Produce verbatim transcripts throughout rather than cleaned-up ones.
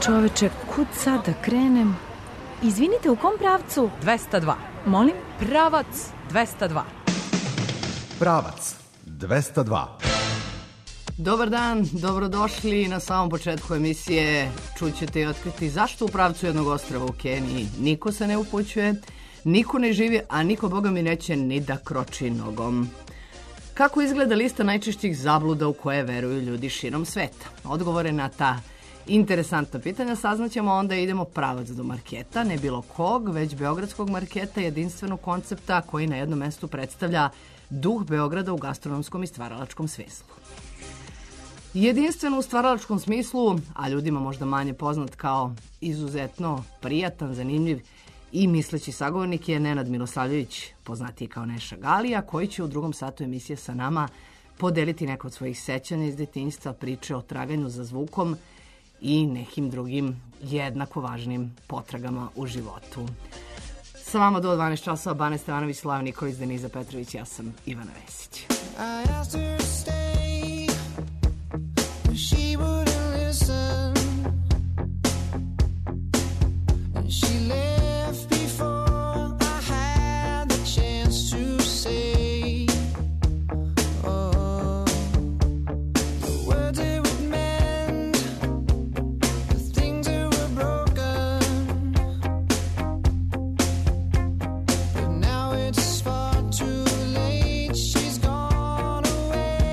čoveče, kud sad da krenem? Izvinite, u kom pravcu? dvesta dva. Molim? Pravac dvesta dva. Pravac dvesta dva. Dobar dan, dobrodošli. Na samom početku emisije čućete i otkriti zašto u pravcu jednog ostrava u Keniji niko se ne upućuje, niko ne živi, a niko, boga mi, neće ni da kroči nogom. Kako izgleda lista najčešćih zabluda u koje veruju ljudi širom sveta? Odgovore na ta interesantna pitanja saznaćemo, onda idemo pravac do marketa, ne bilo kog, već beogradskog marketa, jedinstvenog koncepta koji na jednom mestu predstavlja duh Beograda u gastronomskom i stvaralačkom smislu. Jedinstveno u stvaralačkom smislu, a ljudima možda manje poznat kao izuzetno prijatan, zanimljiv i misleći sagovornik je Nenad Milosavljević, poznatiji kao Neša Galija, koji će u drugom satu emisije sa nama podeliti neko od svojih sećanja iz detinjstva, priče o traganju za zvukom i nekim drugim jednako važnim potragama u životu. Sa vama do dvanaest časova Bane Stevanović, Slava Nikolić, Deniza Petrović, ja sam Ivana Vesić. She wouldn't listen, and she left before I had the chance to say, oh, the words it would mend, the things that were broken, but now it's far too late, she's gone away.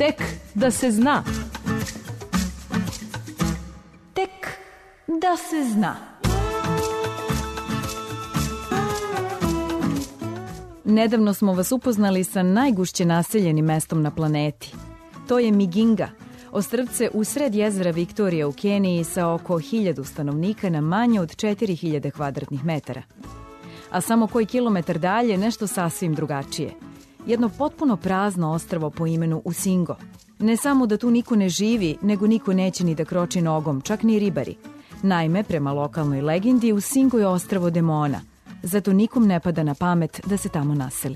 Tek da se zna. Tek da se zna. Nedavno smo vas upoznali sa najgušće naseljenim mestom na planeti. To je Miginga, ostrvce u sred jezera Viktorija u Keniji sa oko hiljadu stanovnika na manje od četiri hiljade kvadratnih metara. A samo koji kilometar dalje nešto sasvim drugačije. Jedno potpuno prazno ostrvo po imenu Usingo. Ne samo da tu niko ne živi, nego niko neće ni da kroči nogom, čak ni ribari. Naime, prema lokalnoj legendi, Usingo je ostrvo demona. Zato nikom ne pada na pamet da se tamo naseli.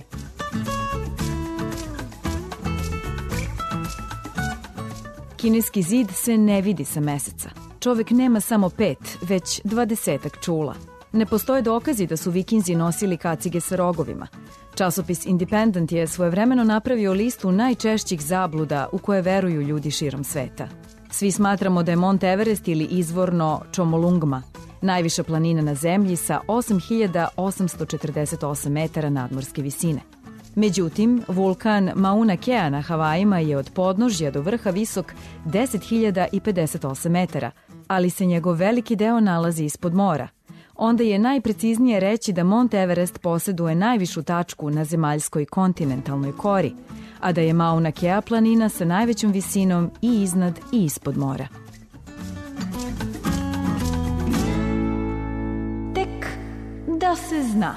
Kineski zid se ne vidi sa meseca. Čovek nema samo pet, već dvadesetak čula. Ne postoje dokazi da su Vikinzi nosili kacige sa rogovima. Časopis Independent je svojevremeno napravio listu najčešćih zabluda u koje veruju ljudi širom sveta. Svi smatramo da je Mont Everest ili izvorno Chomolungma, najviša planina na zemlji sa osam hiljada osamsto četrdeset osam metara nadmorske visine. Međutim, vulkan Mauna Kea na Havajima je od podnožja do vrha visok deset hiljada pedeset osam metara, ali se njegov veliki deo nalazi ispod mora. Onda je najpreciznije reći da Mont Everest poseduje najvišu tačku na zemaljskoj kontinentalnoj kori, a da je Mauna Kea planina sa najvećom visinom i iznad i ispod mora. Tek da se zna.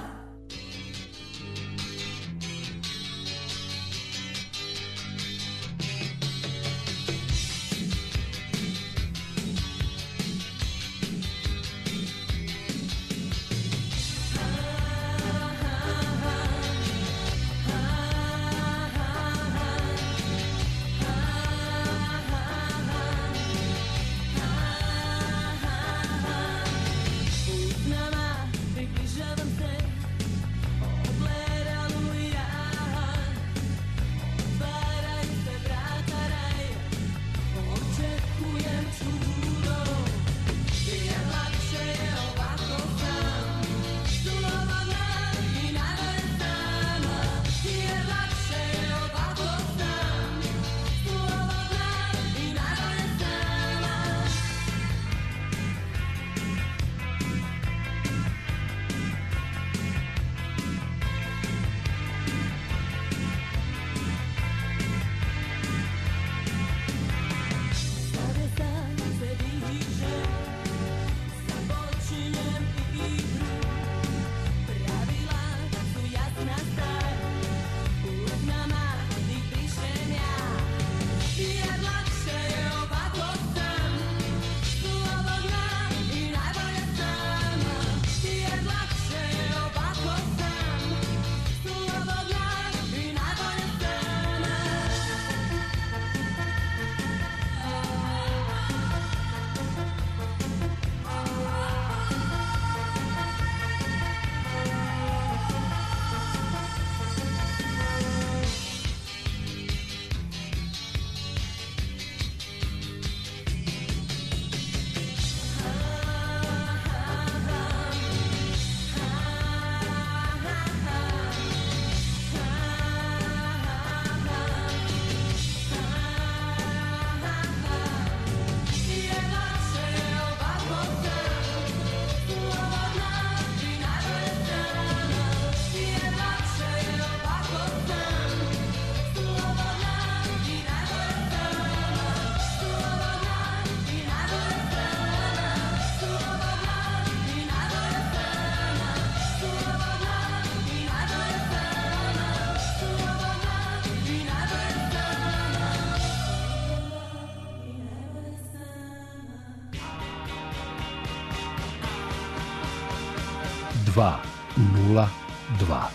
dva nula dva.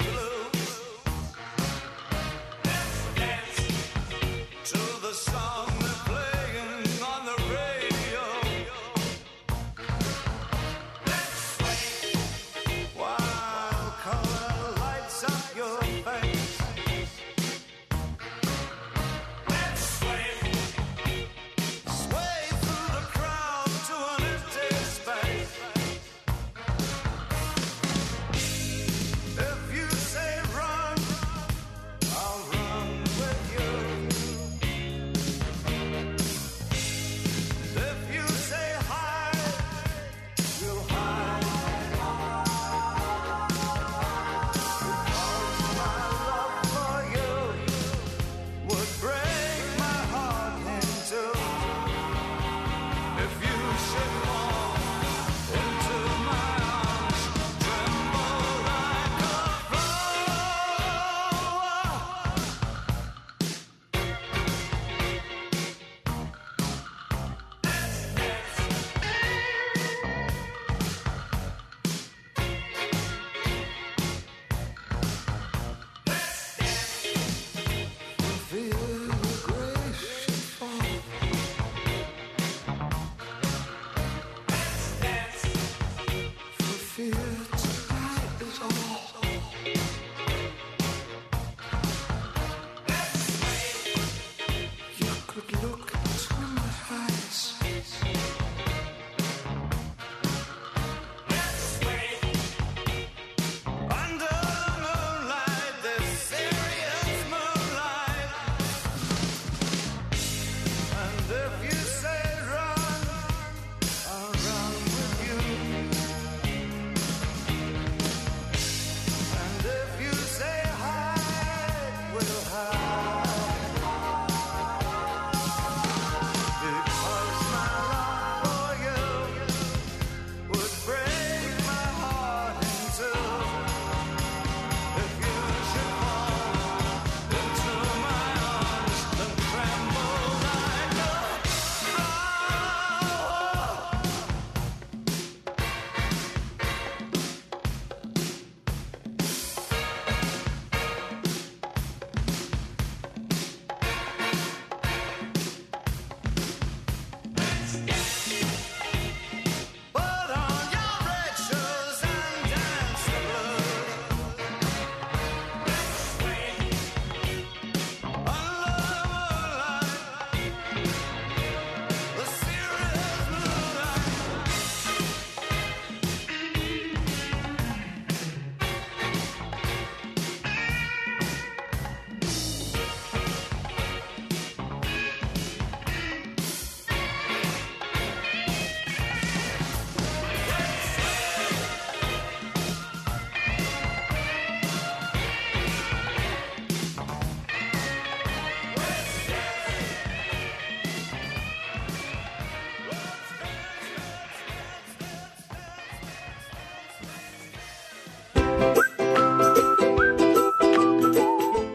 Song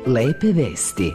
Lepe vesti.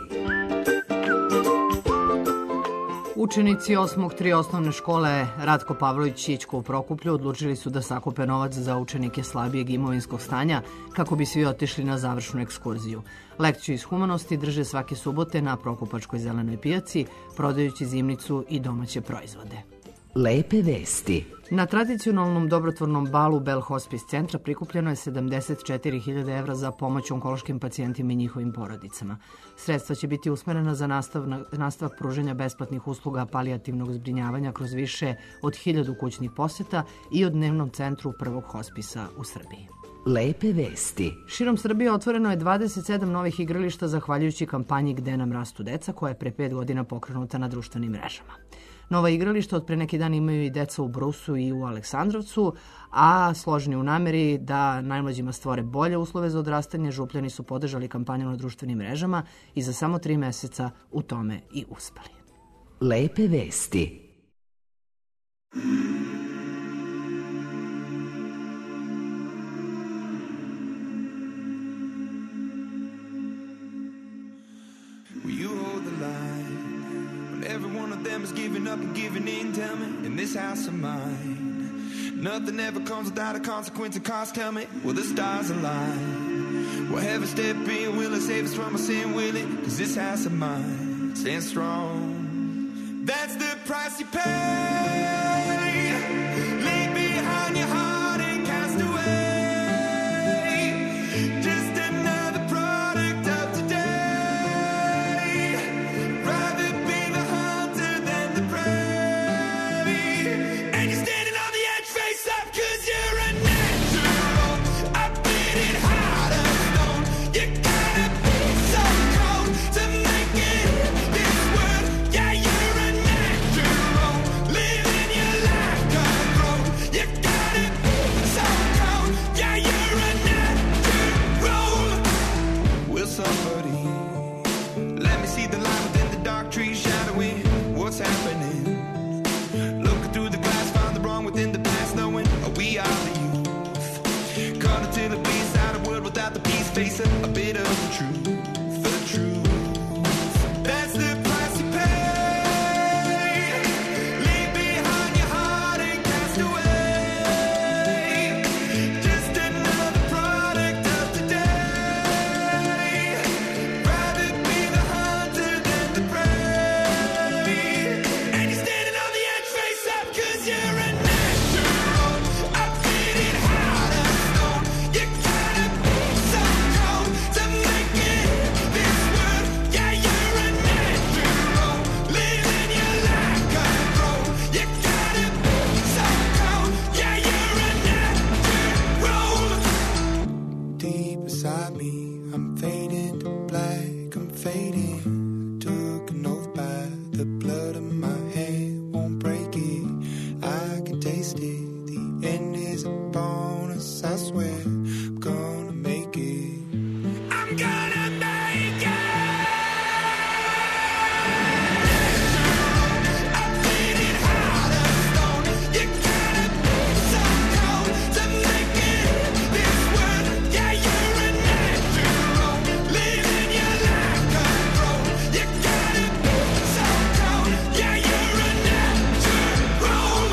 Učenici osmog tri osnovne škole Ratko Pavlović Ćićko u Prokuplju odlučili su da sakupe novac za učenike slabijeg imovinskog stanja kako bi svi otišli na završnu ekskurziju. Lekciju iz humanosti drže svake subote na Prokupačkoj zelenoj pijaci, prodajući zimnicu i domaće proizvode. Lepe vesti. Na tradicionalnom dobrotvornom balu Bell Hospice centra prikupljeno je sedamdeset četiri hiljade evra za pomoć onkološkim pacijentima i njihovim porodicama. Sredstva će biti usmerena za nastavak pružanja besplatnih usluga palijativnog zbrinjavanja kroz više od hiljadu kućnih poseta i o dnevnom centru prvog hospisa u Srbiji. Lepe vesti. Širom Srbije otvoreno je dvadeset sedam novih igrališta zahvaljujući kampanji Gde nam rastu deca, koja je pre pet godina pokrenuta na društvenim mrežama. Nova igrališta od pre neki dan imaju i deca u Brusu i u Aleksandrovcu, a složni u nameri da najmlađima stvore bolje uslove za odrastanje, Župljani su podržali kampanju na društvenim mrežama i za samo tri meseca u tome i uspeli. Lepe vesti. Every one of them is giving up and giving in, tell me, in this house of mine. Nothing ever comes without a consequence and cost, tell me, will the stars align? Will heaven step in, will it save us from our sin, will it? Cause this house of mine stands strong. That's the price you pay. Leave behind your heart and cast away. Just another product of today. Rather face a bit of the truth, the truth. That's the price you pay. Leave behind your heart and cast away. Just another product of today. Rather be the hunter than the prey. And you're standing on the edge face up cause you're a natural. I fit it hard as stone. You gotta be so to make it this world. Yeah, you're a natural. Living your life control. You gotta be so cold. Yeah, you're a natural. Deep inside me, I'm fading to black. I'm fading. Took an oath by the blood of my hand. Won't break it. I can taste it. The end is upon us. I swear I'm gonna make it. I'm gonna make it. I fit it hard as stone. You gotta be so cold to make it this world. Yeah, you're a natural. Living your life control. You gotta be so cold. Yeah, you're a natural.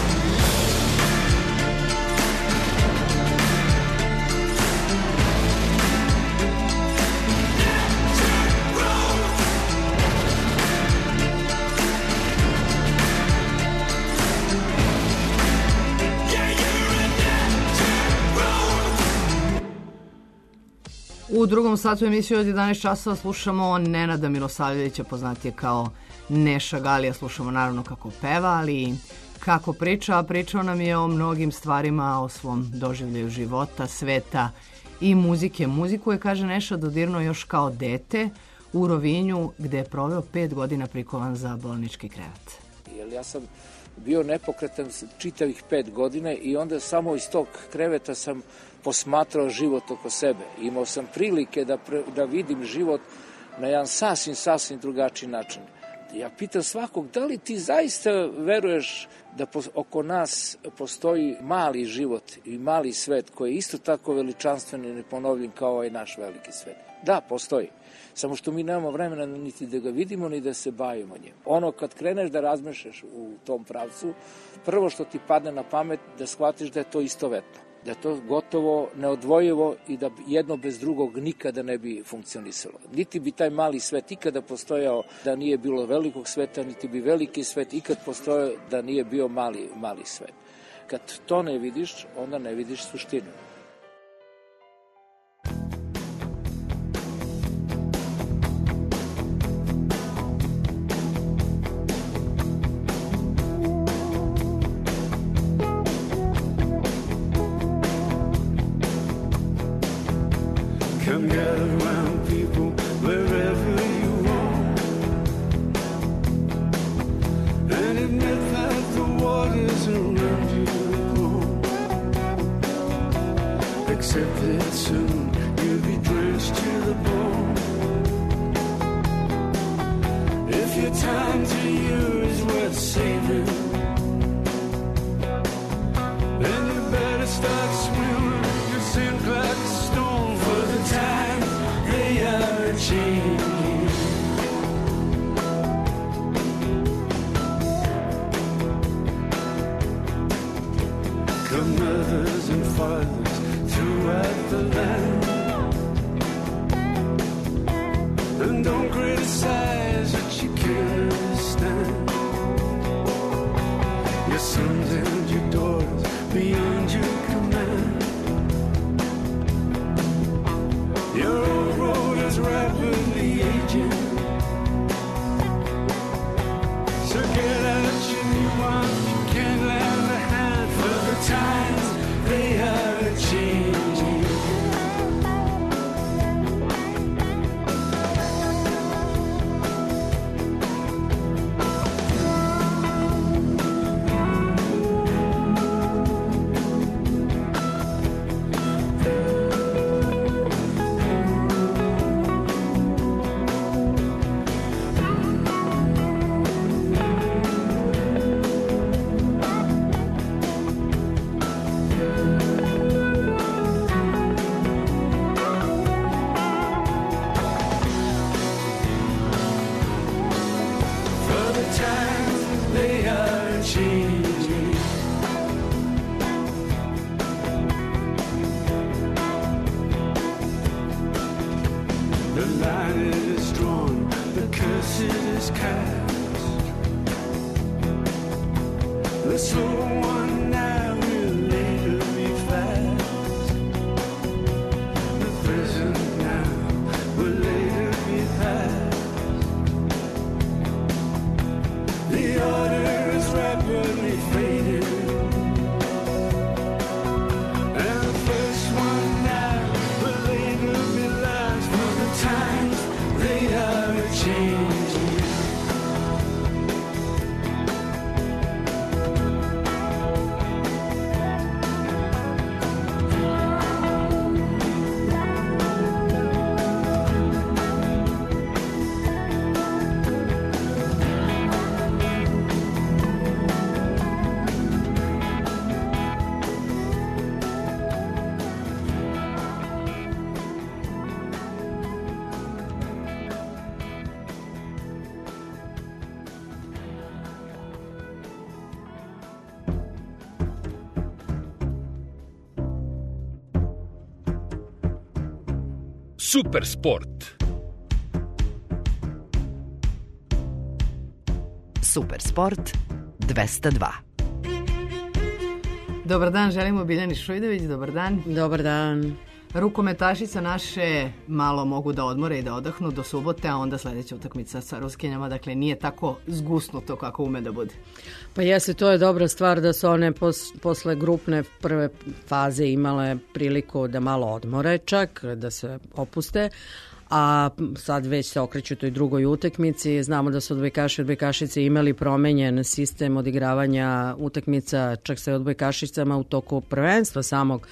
U drugom satu emisiju od jedanaest časova slušamo Nenada Milosavljevića, poznatije kao Neša Galija. Slušamo naravno kako peva, ali i kako priča, a pričao nam je o mnogim stvarima, o svom doživljaju života, sveta i muzike. Muziku je, kaže Neša, dodirnuo još kao dete u Rovinju, gde je proveo pet godina prikovan za bolnički krevet. Jer ja sam bio nepokretan čitavih pet godina i onda samo iz tog kreveta sam posmatrao život oko sebe. Imao sam prilike da, pre, da vidim život na jedan sasvim, sasvim drugačiji način. Ja pitam svakog, da li ti zaista veruješ da po, oko nas postoji mali život i mali svet koji je isto tako veličanstven i neponovljen kao ovaj naš veliki svet? Da, postoji. Samo što mi nemamo vremena niti da ga vidimo, ni da se bavimo njim. Ono kad kreneš da razmišljaš u tom pravcu, prvo što ti padne na pamet da shvatiš da je to istovetno, da je to gotovo neodvojivo i da jedno bez drugog nikada ne bi funkcionisalo. Niti bi taj mali svet ikada postojao da nije bilo velikog sveta, niti bi veliki svet ikad postojao da nije bio mali, mali svet. Kad to ne vidiš, onda ne vidiš suštinu. Come gather round people wherever you want, and admit that the waters around you are cold. Accept that soon you'll be drenched to the bone. If your time to you is worth saving, then you better start swimming. You sink like a stone for the time they are changing. Come mothers and fathers throughout the land, and don't criticize what you can't understand. Your sons and your daughters beyond your command. Your old road is rapidly aging, so get out your new one. You can't lend a hand for the times they are changing. Super sport. Super sport dvesta dva. Dobar dan, želimo Biljani Šujdović, dobar dan. Dobar dan. Rukometašica naše malo mogu da odmore i da odahnu do subote, a onda sledeća utakmica sa Ruskinjama, dakle nije tako zgusnuto kako ume da bude. Pa jeste, to je dobra stvar da su one pos, posle grupne prve faze imale priliku da malo odmore čak, da se opuste, a sad već se okreću toj drugoj utakmici. Znamo da su odbojkaši i odbojkašice imali promenjen sistem odigravanja utakmica čak sa odbojkašicama u toku prvenstva samog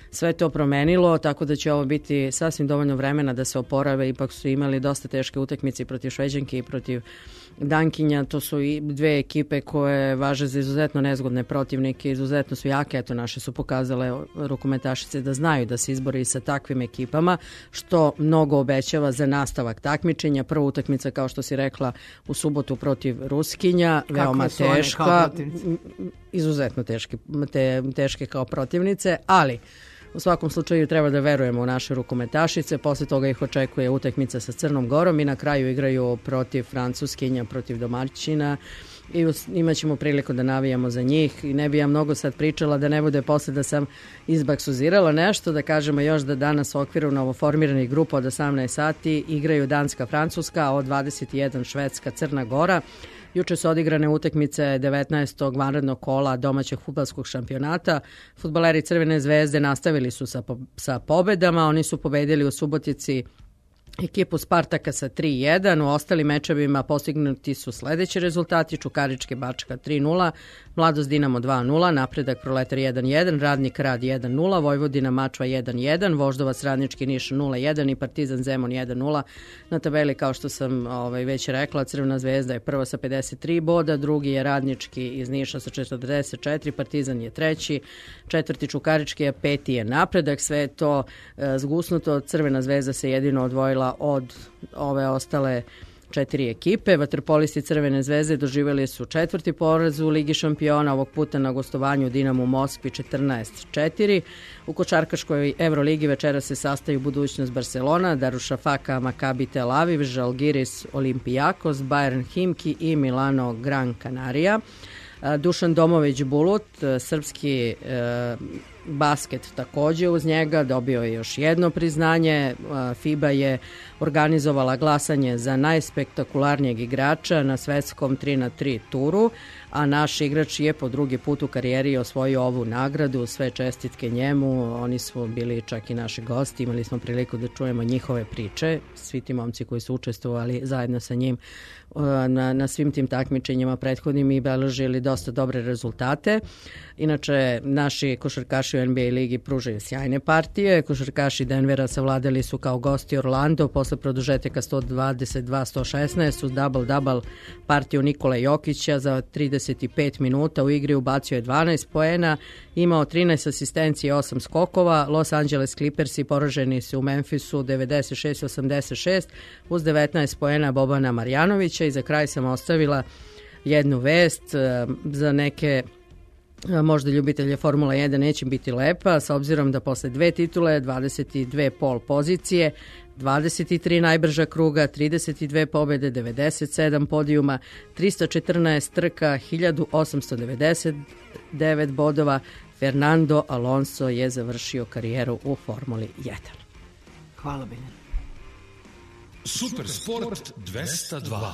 sve to promenilo, tako da će ovo biti sasvim dovoljno vremena da se oporave. Ipak su imali dosta teške utakmice protiv Šveđanke i protiv Dankinja. To su i dve ekipe koje važe za izuzetno nezgodne protivnike, izuzetno su jake. Eto, naše su pokazale rukometašice da znaju da se izbori sa takvim ekipama, što mnogo obećava za nastavak takmičenja. Prva utakmica, kao što si rekla, u subotu protiv Ruskinja, Kako veoma su one teška, kao protivnice? izuzetno teške, te, teške kao protivnice, ali u svakom slučaju treba da verujemo u naše rukometašice. Posle toga ih očekuje utakmica sa Crnom Gorom i na kraju igraju protiv Francuskinja, protiv domaćina i imat ćemo priliku da navijamo za njih. I ne bi ja mnogo sad pričala da ne bude posle da sam izbaksuzirala nešto, da kažemo još da danas u okviru novoformiranih grupa od osamnaest sati igraju Danska, Francuska, a od dvadeset jedan Švedska, Crna Gora. Juče su odigrane utakmice devetnaestog vanrednog kola domaćeg fudbalskog šampionata. Fudbaleri Crvene zvezde nastavili su sa, po, sa pobedama. Oni su pobedili u Subotici ekipu Spartaka sa tri jedan. U ostalim mečevima postignuti su sledeći rezultati: Čukaričke Bačka tri nula, Mladost Dinamo dva nula, Napredak Proletar jedan jedan, Radnik Rad jedan nula, Vojvodina Mačva jedan jedan, Voždovac Radnički Niš nula jedan i Partizan Zemun jedan nula. Na tabeli, kao što sam ovaj, već rekla, Crvena zvezda je prva sa pedeset tri boda, drugi je Radnički iz Niša sa četrdeset četiri, Partizan je treći, četvrti Čukarički, a peti je Napredak. Sve je to e, zgusnuto. Crvena zvezda se jedino odvojila od ove ostale četiri ekipe. Vaterpolisti Crvene zvezde doživjeli su četvrti poraz u Ligi šampiona, ovog puta na gostovanju u Dinamo u Moskvi četrnaest četiri. U košarkaškoj Evroligi večera se sastaju Budućnost Barcelona, Darušafaka Maccabi Tel Aviv, Žalgiris Olimpijakos, Bayern Himki i Milano Gran Canaria. Dušan Domović Bulut, srpski e, basket takođe uz njega, dobio je još jedno priznanje. FIBA je organizovala glasanje za najspektakularnijeg igrača na svetskom tri na tri turu, a naš igrač je po drugi put u karijeri osvojio ovu nagradu. Sve čestitke njemu, oni su bili čak i naši gosti, imali smo priliku da čujemo njihove priče, svi ti momci koji su učestvovali zajedno sa njim na, na svim tim takmičenjima prethodnim i beležili dosta dobre rezultate. Inače, naši košarkaši u N B A ligi pružaju sjajne partije. Košarkaši Denvera savladali su kao gosti Orlando posle produžetaka sto dvadeset dva sto šesnaest uz double-double partiju Nikole Jokića. Za trideset pet minuta u igri ubacio je dvanaest poena, imao trinaest asistencija i osam skokova. Los Angeles Clippersi poraženi su u Memphisu devedeset šest osamdeset šest uz devetnaest poena Bobana Marjanovića. I za kraj sam ostavila jednu vest za neke možda ljubitelje Formula jedan neće biti lepa, s obzirom da posle dve titule, dvadeset dve pol pozicije, dvadeset tri najbrža kruga, trideset dve pobede, devedeset sedam podijuma, trista četrnaest trka, hiljadu osamsto devedeset devet bodova, Fernando Alonso je završio karijeru u Formuli jedan. Hvala, Biljana. Super Sport dvesta dva.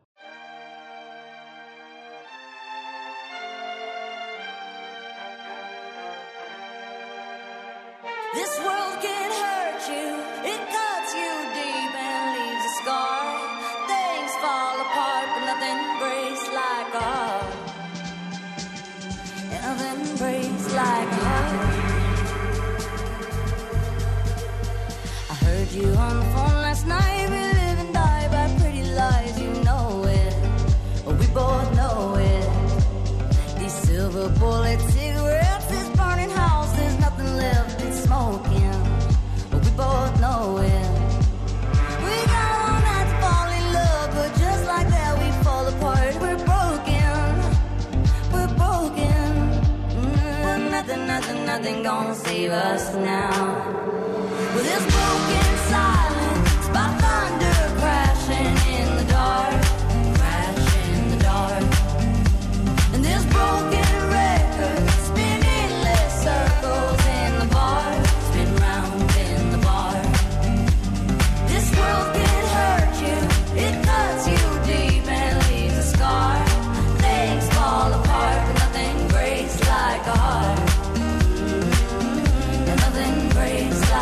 This world can hurt you, it cuts you deep and leaves a scar. Things fall apart, but nothing breaks like a heart. And nothing breaks like a heart. I heard you on the phone last night. We live and die by pretty lies, you know it. Oh, we both know it. These silver bullet cigarettes, this burning house, there's nothing left. Smoking, but we both know it. We got all night to fall in love, but just like that we fall apart. We're broken, we're broken. Mm, but nothing, nothing, nothing gonna save us now. With this broken silence, by thunder crashing in the dark, crashing in the dark. And this broken record spinning endless circles in the bar. World can hurt you, it cuts you deep and leaves a scar. Things fall apart, but nothing breaks like a heart. Mm-hmm. And nothing breaks like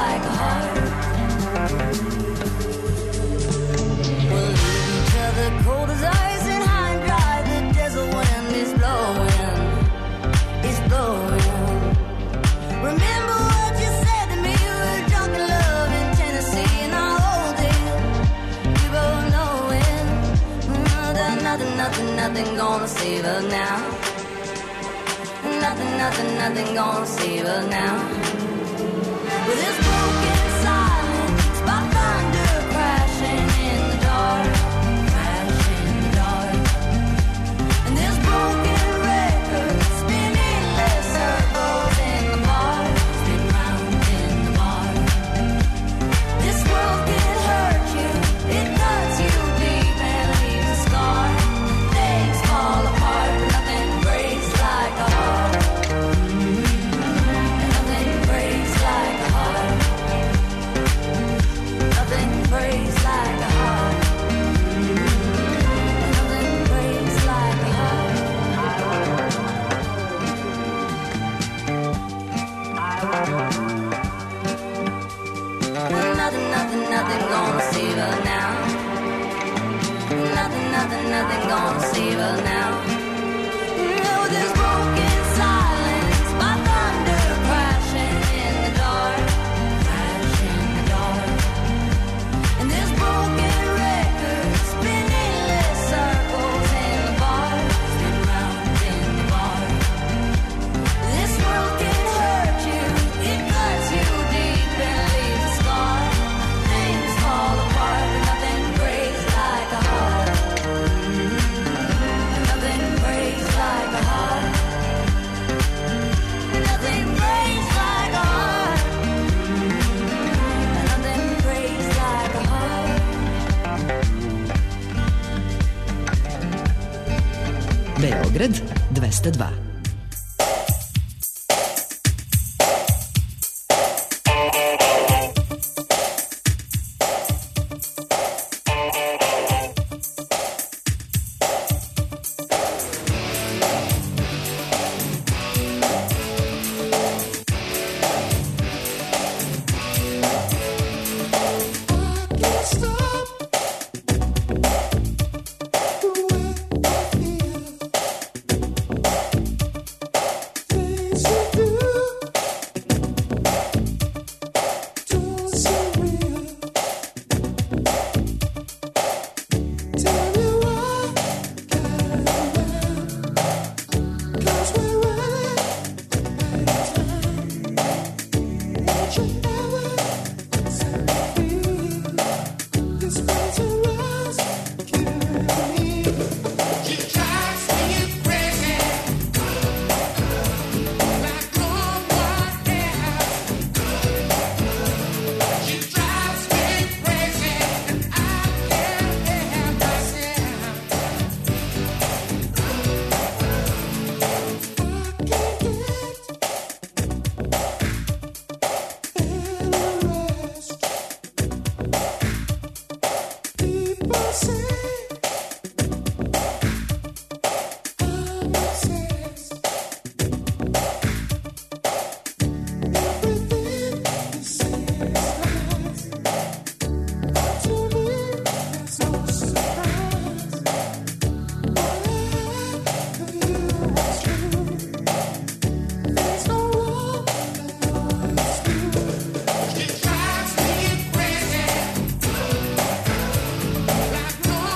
nothing, nothing gonna save her now. Nothing, nothing, nothing gonna save her now. With this broken silence, by thunder crashing in the dark, crashing in the dark. And this broken record spinning less circles in the bar, spin round in the bar. This world can hurt you, it cuts you deep and leaves a scar. Things fall apart, but nothing breaks like a heart. And nothing breaks like a heart. Nothing breaks like a heart. And nothing breaks like a heart. Nothing, nothing, nothing gonna save her now. Nothing, nothing, nothing gonna save her now. No, this broken silence, my thunder crashing in the dark, crashing in the dark. And this broken record spinning less circles in the bar, spin round in the bar. This world can hurt you, it cuts you deep and leaves a scar. Things fall apart, but nothing breaks like a heart. And nothing breaks like a heart. And nothing breaks like a heart. And nothing breaks like a heart. Beograd dvesta dva. She drives me crazy, like no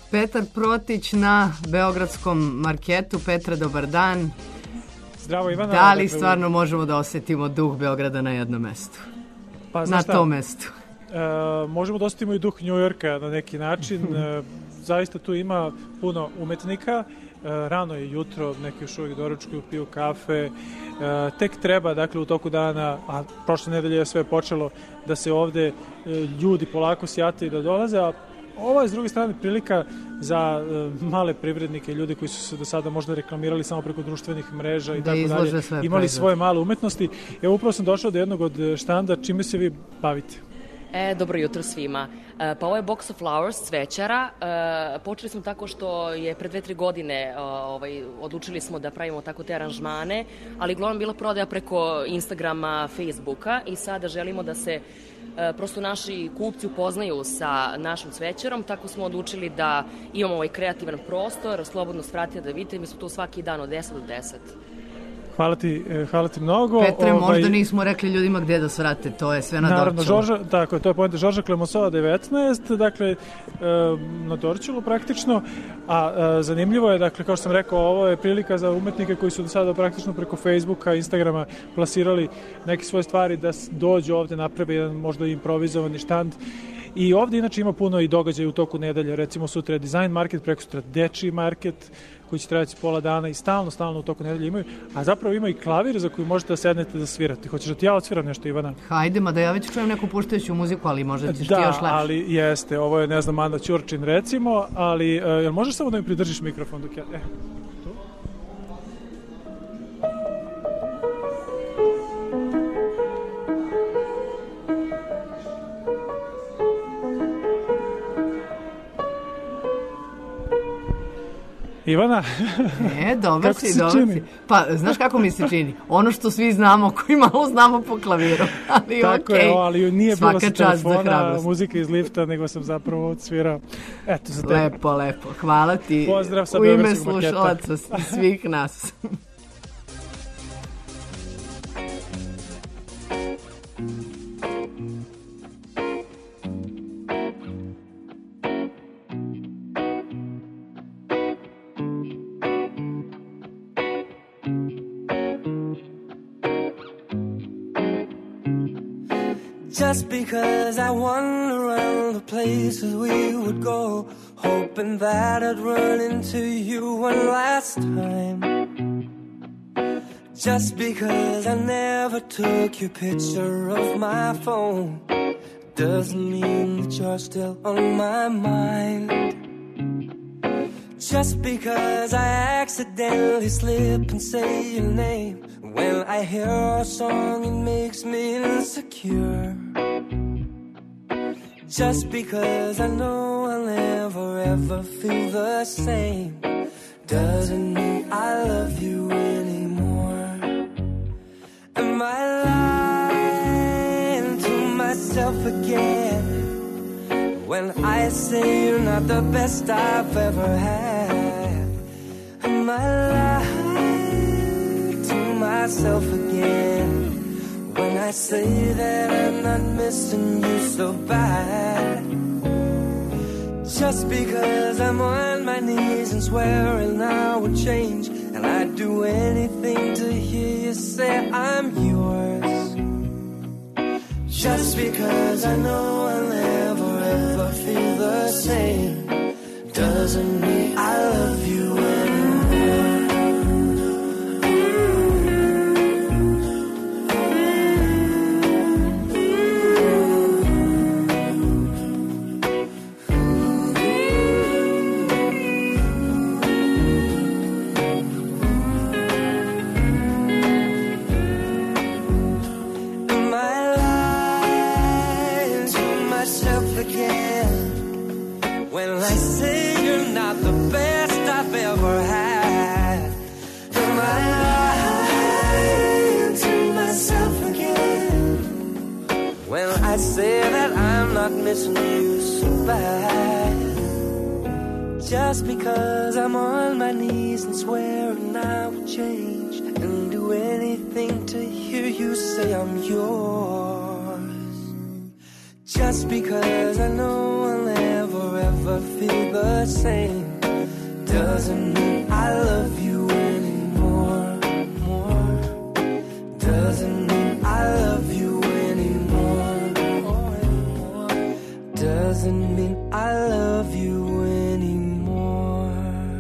Petar Protić na Beogradskom marketu. Petra, dobar dan. Zdravo Ivana. Da li dakle, stvarno možemo da osetimo duh Beograda na jednom mestu? pa, Na znaš šta, tom mestu. e, možemo da osetimo i duh Njujorka na neki način. E, zaista tu ima puno umetnika. E, rano je jutro, neki još uvijek doručkuju, piju kafe. E, tek treba, dakle, u toku dana, a prošle nedelje je sve počelo, da se ovde e, ljudi polako sjataju da dolaze, a ovo je s druge strane prilika za e, male privrednike, ljudi koji su se do sada možda reklamirali samo preko društvenih mreža i Da tako izlože dalje, svoje imali proizvode. svoje male umetnosti. Evo, upravo sam došao do jednog od štanda. Čime se vi bavite? E, dobro jutro svima. E, pa ovo je Box of Flowers, cvećara. E, počeli smo tako što je pre dve, tri godine o, ovaj, odlučili smo da pravimo tako te aranžmane, ali uglavnom bila prodaja preko Instagrama, Facebooka i sada želimo da se e, prosto naši kupci upoznaju sa našim cvećarom, tako smo odlučili da imamo ovaj kreativan prostor, slobodno svratite da vidite, mi smo tu svaki dan od deset do deset. Hvala ti, e, hvala ti mnogo. Petre, Ovaj, možda nismo rekli ljudima gde da svrate, to je sve na Naravno, Dorčulu. Žorža, tako je, to je pojenta Žorža Klemosova devetnaest, dakle, e, na Dorčulu praktično, a e, zanimljivo je, dakle, kao što sam rekao, ovo je prilika za umetnike koji su do sada praktično preko Facebooka, Instagrama plasirali neke svoje stvari da s- dođu ovde, naprave jedan možda improvizovani štand. I ovde inače ima puno i događaja u toku nedelje, recimo sutra je design market, preko sutra dečiji market, koji će trajati pola dana i stalno, stalno u toku nedelje imaju, a zapravo ima i klavir za koji možete da sednete da svirate. Hoćeš da ti ja odsviram nešto, Ivana? Hajde, ma da ja već čujem neku puštajuću muziku, ali možda ćeš ti Da, još lepše. ali jeste, ovo je, ne znam, Anda Ćurčin recimo, ali uh, jel možeš samo da mi pridržiš mikrofon dok ja... E, tu. Ivana, E, dobar Kako si, se dobar čini? si. Pa, znaš kako mi se čini? Ono što svi znamo, koji malo znamo po klaviru. Ali tako okej. je, ali nije bilo Svaka sa čast za telefona, hrabrost. muzika iz lifta, nego sam zapravo odsvirao. Eto, za tebe. Lepo, lepo. Hvala ti. Pozdrav sa u ime Beogradskog marketa. slušalaca i svih nas. Just because I wander around the places we would go, hoping that I'd run into you one last time. Just because I never took your picture of my phone, doesn't mean that you're still on my mind. Just because I accidentally slip and say your name, when I hear a song it makes me insecure. Just because I know I'll never ever feel the same, doesn't mean I love you anymore. Am I lying to myself again when I say you're not the best I've ever had? Am I lying to myself again when I say that I'm not missing you so bad? Just because I'm on my knees and swearing I would change, and I'd do anything to hear you say I'm yours. Just because I know I'll never ever feel the same, doesn't mean I love you anymore. Am I lying to myself again when I say you're not the best I've ever had? Am I lying to myself again when I say that I'm not missing you so bad? Just because I'm on my knees and swearing I would change and do anything to hear you say I'm yours. Just because I know I'll never never ever feel the same. Doesn't mean I love you anymore. More. Doesn't mean I love you anymore. Doesn't mean I love you anymore.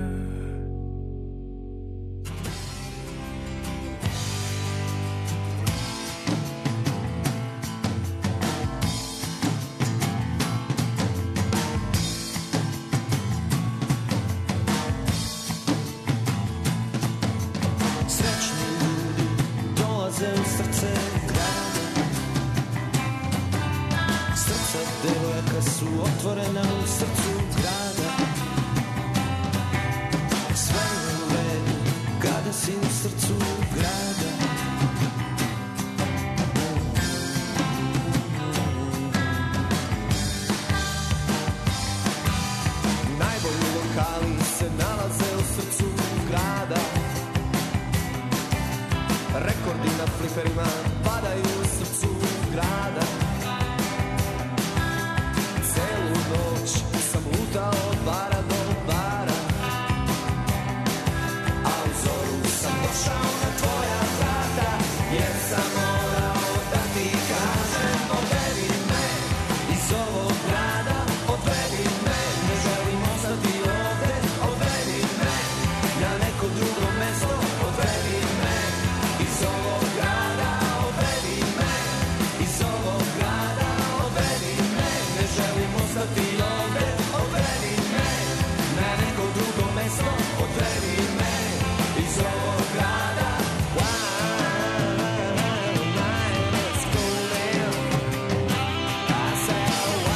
Srećni ljudi dolaze u srce grada. Srca devojaka su otvorena u srcu grada. Sve je u redu kada si u srcu grada. Najbolji lokali se nalaze u srcu grada. Rekordi na fliperima padaju u srcu grada. Celu noć sam lutao od bara do bara, a u zoru sam došao na tvoja vrata, jer sam morao da ti kažem odvedi me iz ovog grada, odvedi me, ne želim ostati ovde, odvedi me na neko drugo mesto, odvedi me iz ovog grada, odvedi me iz ovog grada, odvedi me, ne želim ostati ovde, odvedi me na neko drugo mesto, odvedi me iz ovog grada. Let's go there. I said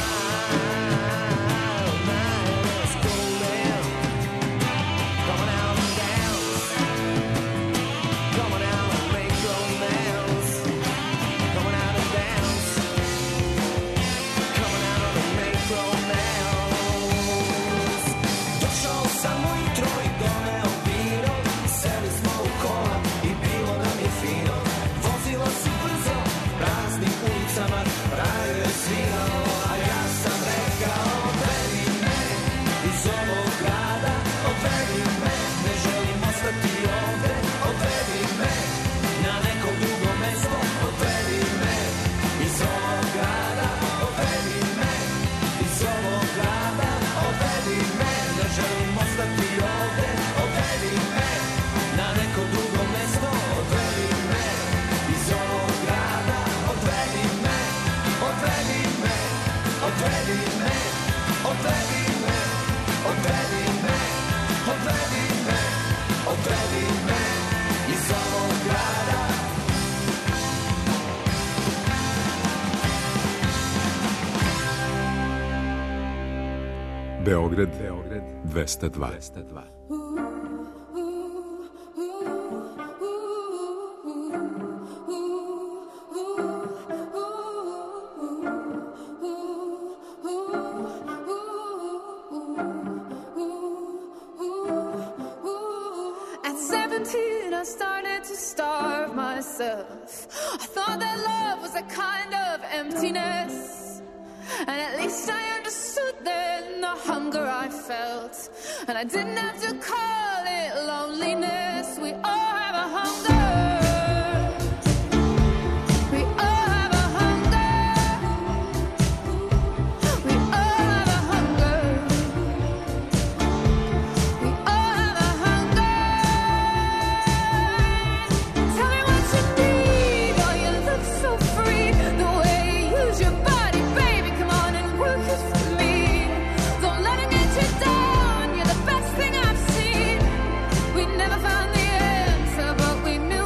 let's go there. Come on out and dance. Come on out and make romance. Come on out and dance. Come on out and make romance. Došao sam ujutro i doneo vino, seli smo u kola i bilo nam je fino. Vozilo se brzo, praznim ulicama, radio je svirao, a ja sam rekao odvedi me iz ovog grada, odvedi me, ne želim ostati ovde, odvedi me na neko drugo mesto, odvedi me iz ovog grada, odvedi me iz ovog grada, odvedi me, ne želim ostati ovde, odvedi me na neko drugo mesto, odvedi me iz ovog grada, odvedi me, odvedi me, odvedi me, odvedi me, odvedi me, odvedi me, odvedi me iz ovog grada. Beograd, dvesta dva. At seventeen, I started to starve myself. I thought that love was a kind of emptiness. And at least I understood then the hunger I felt. And I didn't have to call it loneliness. We all have a hunger. We all have a hunger. We all have a hunger. We all have a hunger. Tell me what you need. Oh, you look so free. The way you use your body, baby. Come on and work it for me. Don't let it get you down. You're the best thing I've seen. We never found the answer, but we knew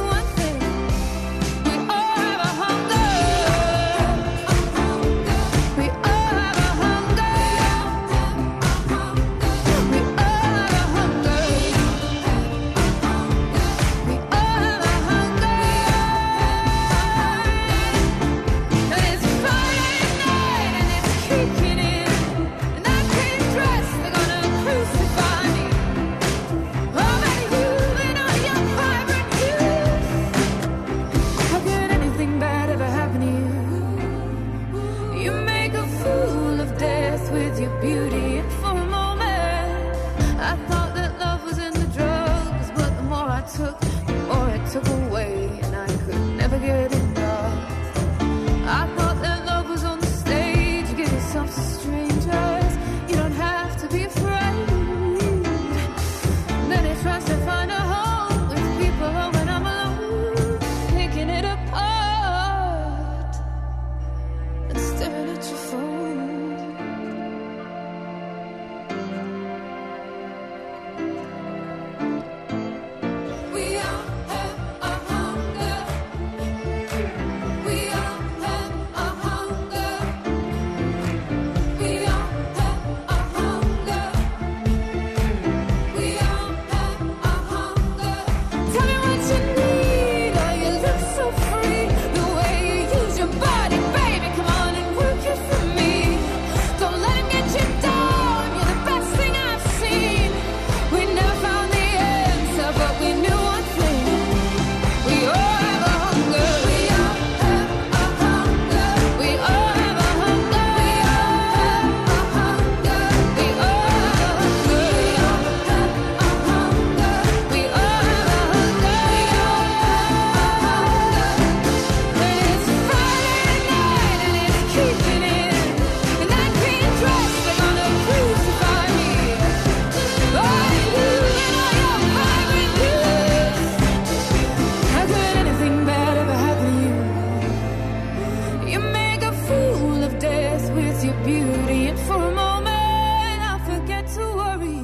for a moment, I forget to worry.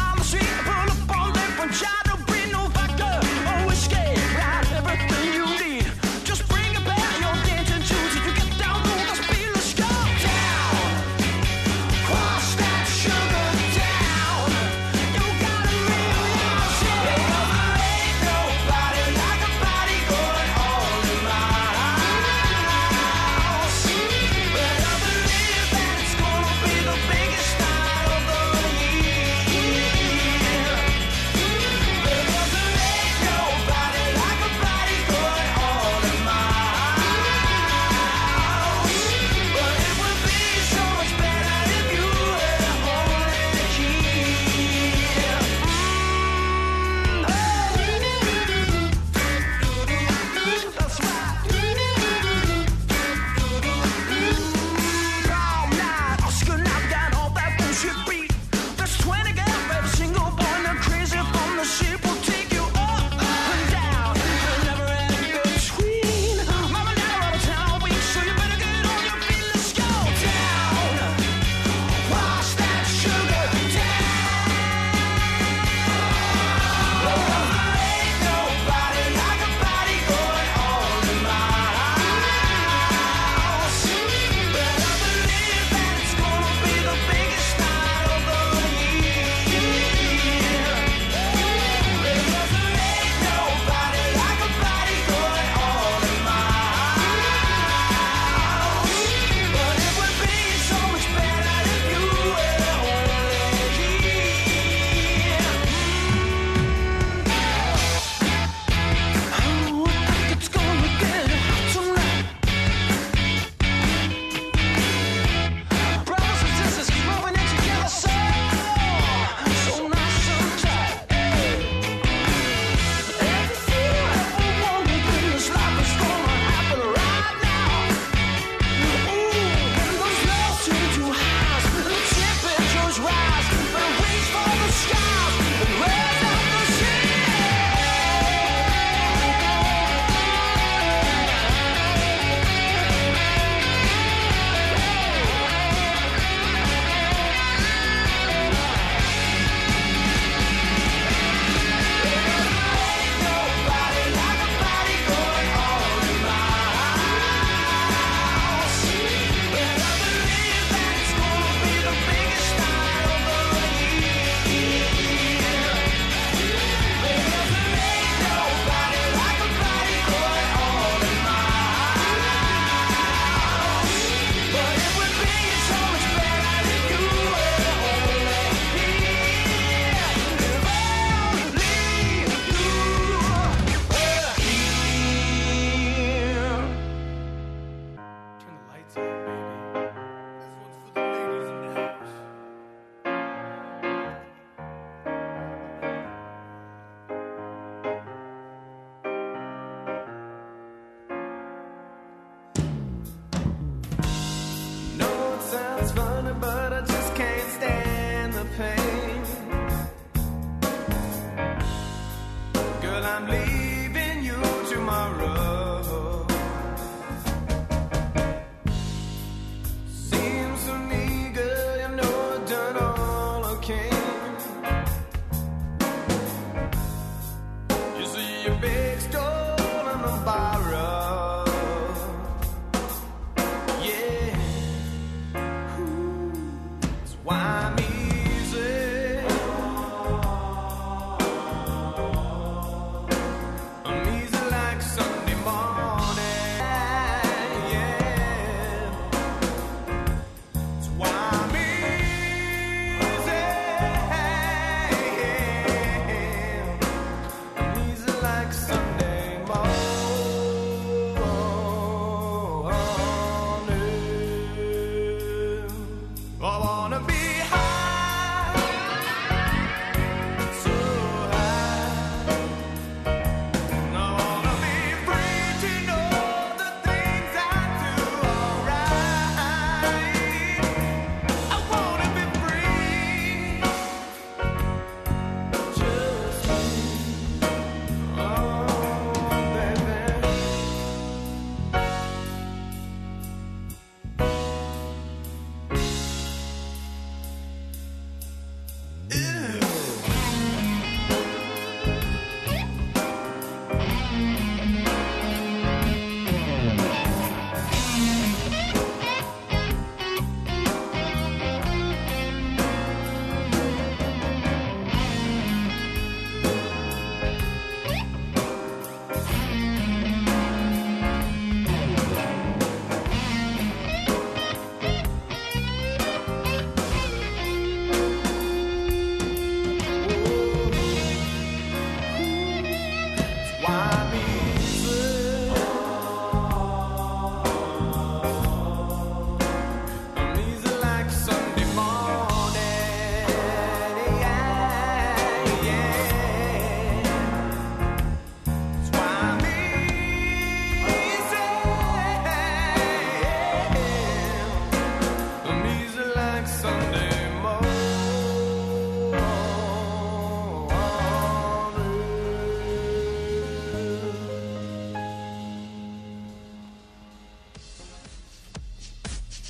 Try to be no factor or escape. Got everything you need.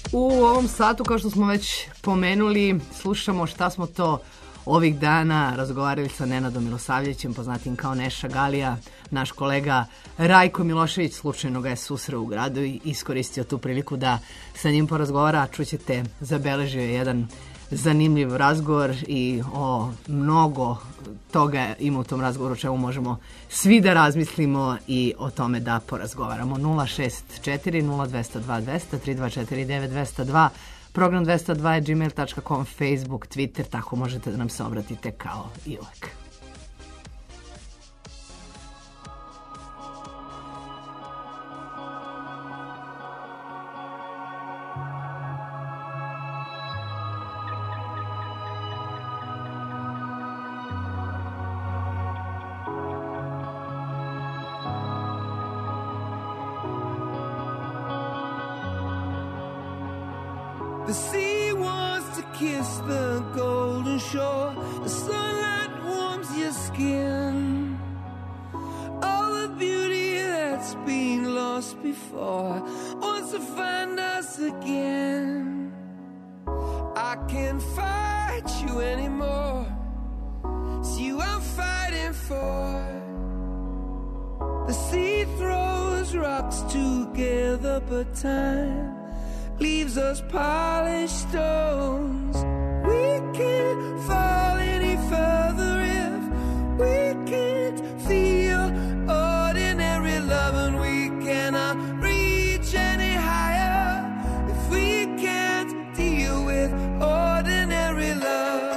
U ovom satu, kao što smo već pomenuli, slušamo šta smo to ovih dana razgovarali sa Nenadom Milosavljevićem, poznatim kao Neša Galija. Naš kolega Rajko Milošević slučajno ga je susreo u gradu i iskoristio tu priliku da sa njim porazgovara. Čućete, zabeležio je jedan zanimljiv razgovor i o mnogo toga ima u tom razgovoru o čemu možemo svi da razmislimo i o tome da porazgovaramo. nula šest četiri nula dva nula dva dva zero zero tri dva četiri devet dva zero dva, program dvesta dva je gmail dot com, Facebook, Twitter, tako možete da nam se obratite kao i uvek. The sea wants to kiss the golden shore. The sunlight warms your skin. All the beauty that's been lost before wants to find us again. I can't fight you anymore. It's you I'm fighting for. The sea throws rocks together, but time leaves us polished stones. We can't fall any further if we can't feel ordinary love, and we cannot reach any higher if we can't deal with ordinary love.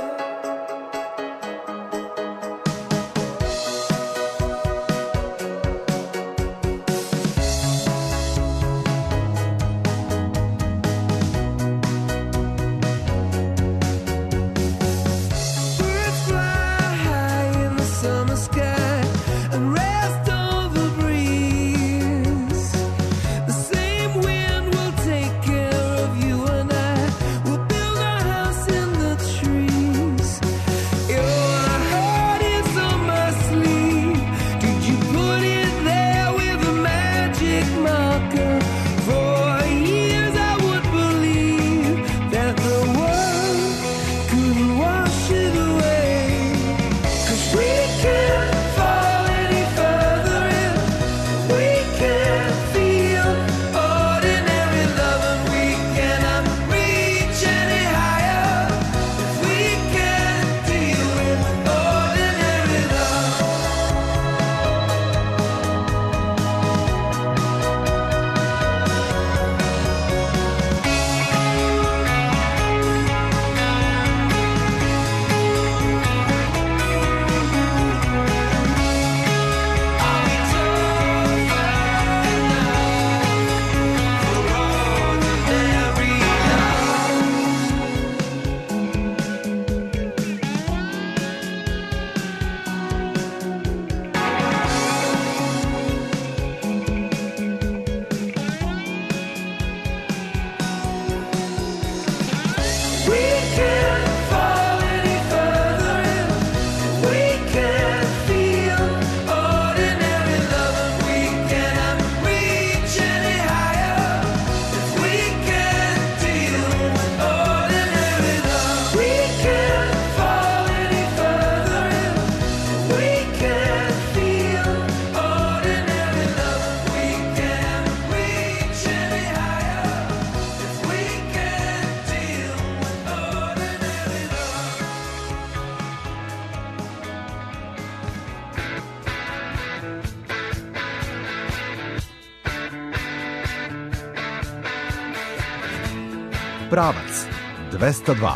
Pravac dvesta dva.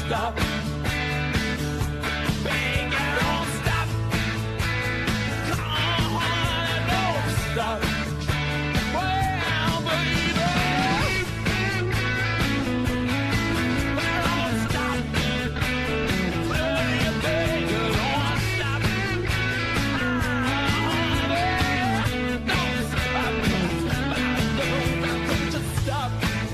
stop. Baby, don't stop. Come on, don't stop. Well, baby, don't stop. Baby, baby, don't stop. Don't stop. Don't just stop.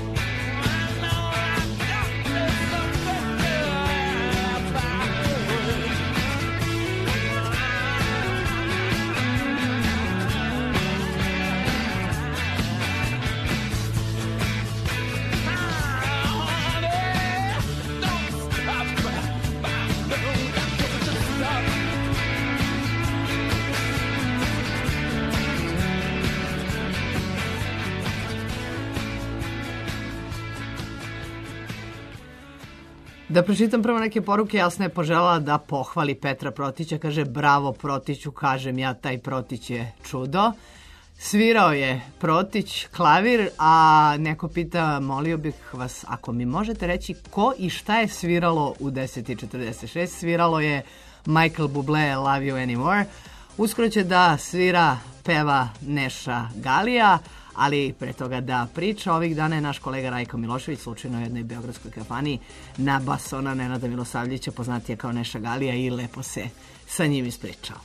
Da pročitam prvo neke poruke, Jasna je poželjela da pohvali Petra Protića, kaže bravo Protiću, kažem ja, taj Protić je čudo. Svirao je Protić klavir, a neko pita, molio bih vas, ako mi možete reći ko i šta je sviralo u deset i četrdeset šest. Sviralo je Michael Bublé, Love You Anymore. Uskoro će da svira, peva Neša Galija, ali pre toga da priča. Ovih dana je naš kolega Rajko Milošević slučajno u jednoj beogradskoj kafani na basona Nenada Milosavljevića, poznatija kao Neša Galija, i lepo se sa njim ispričao.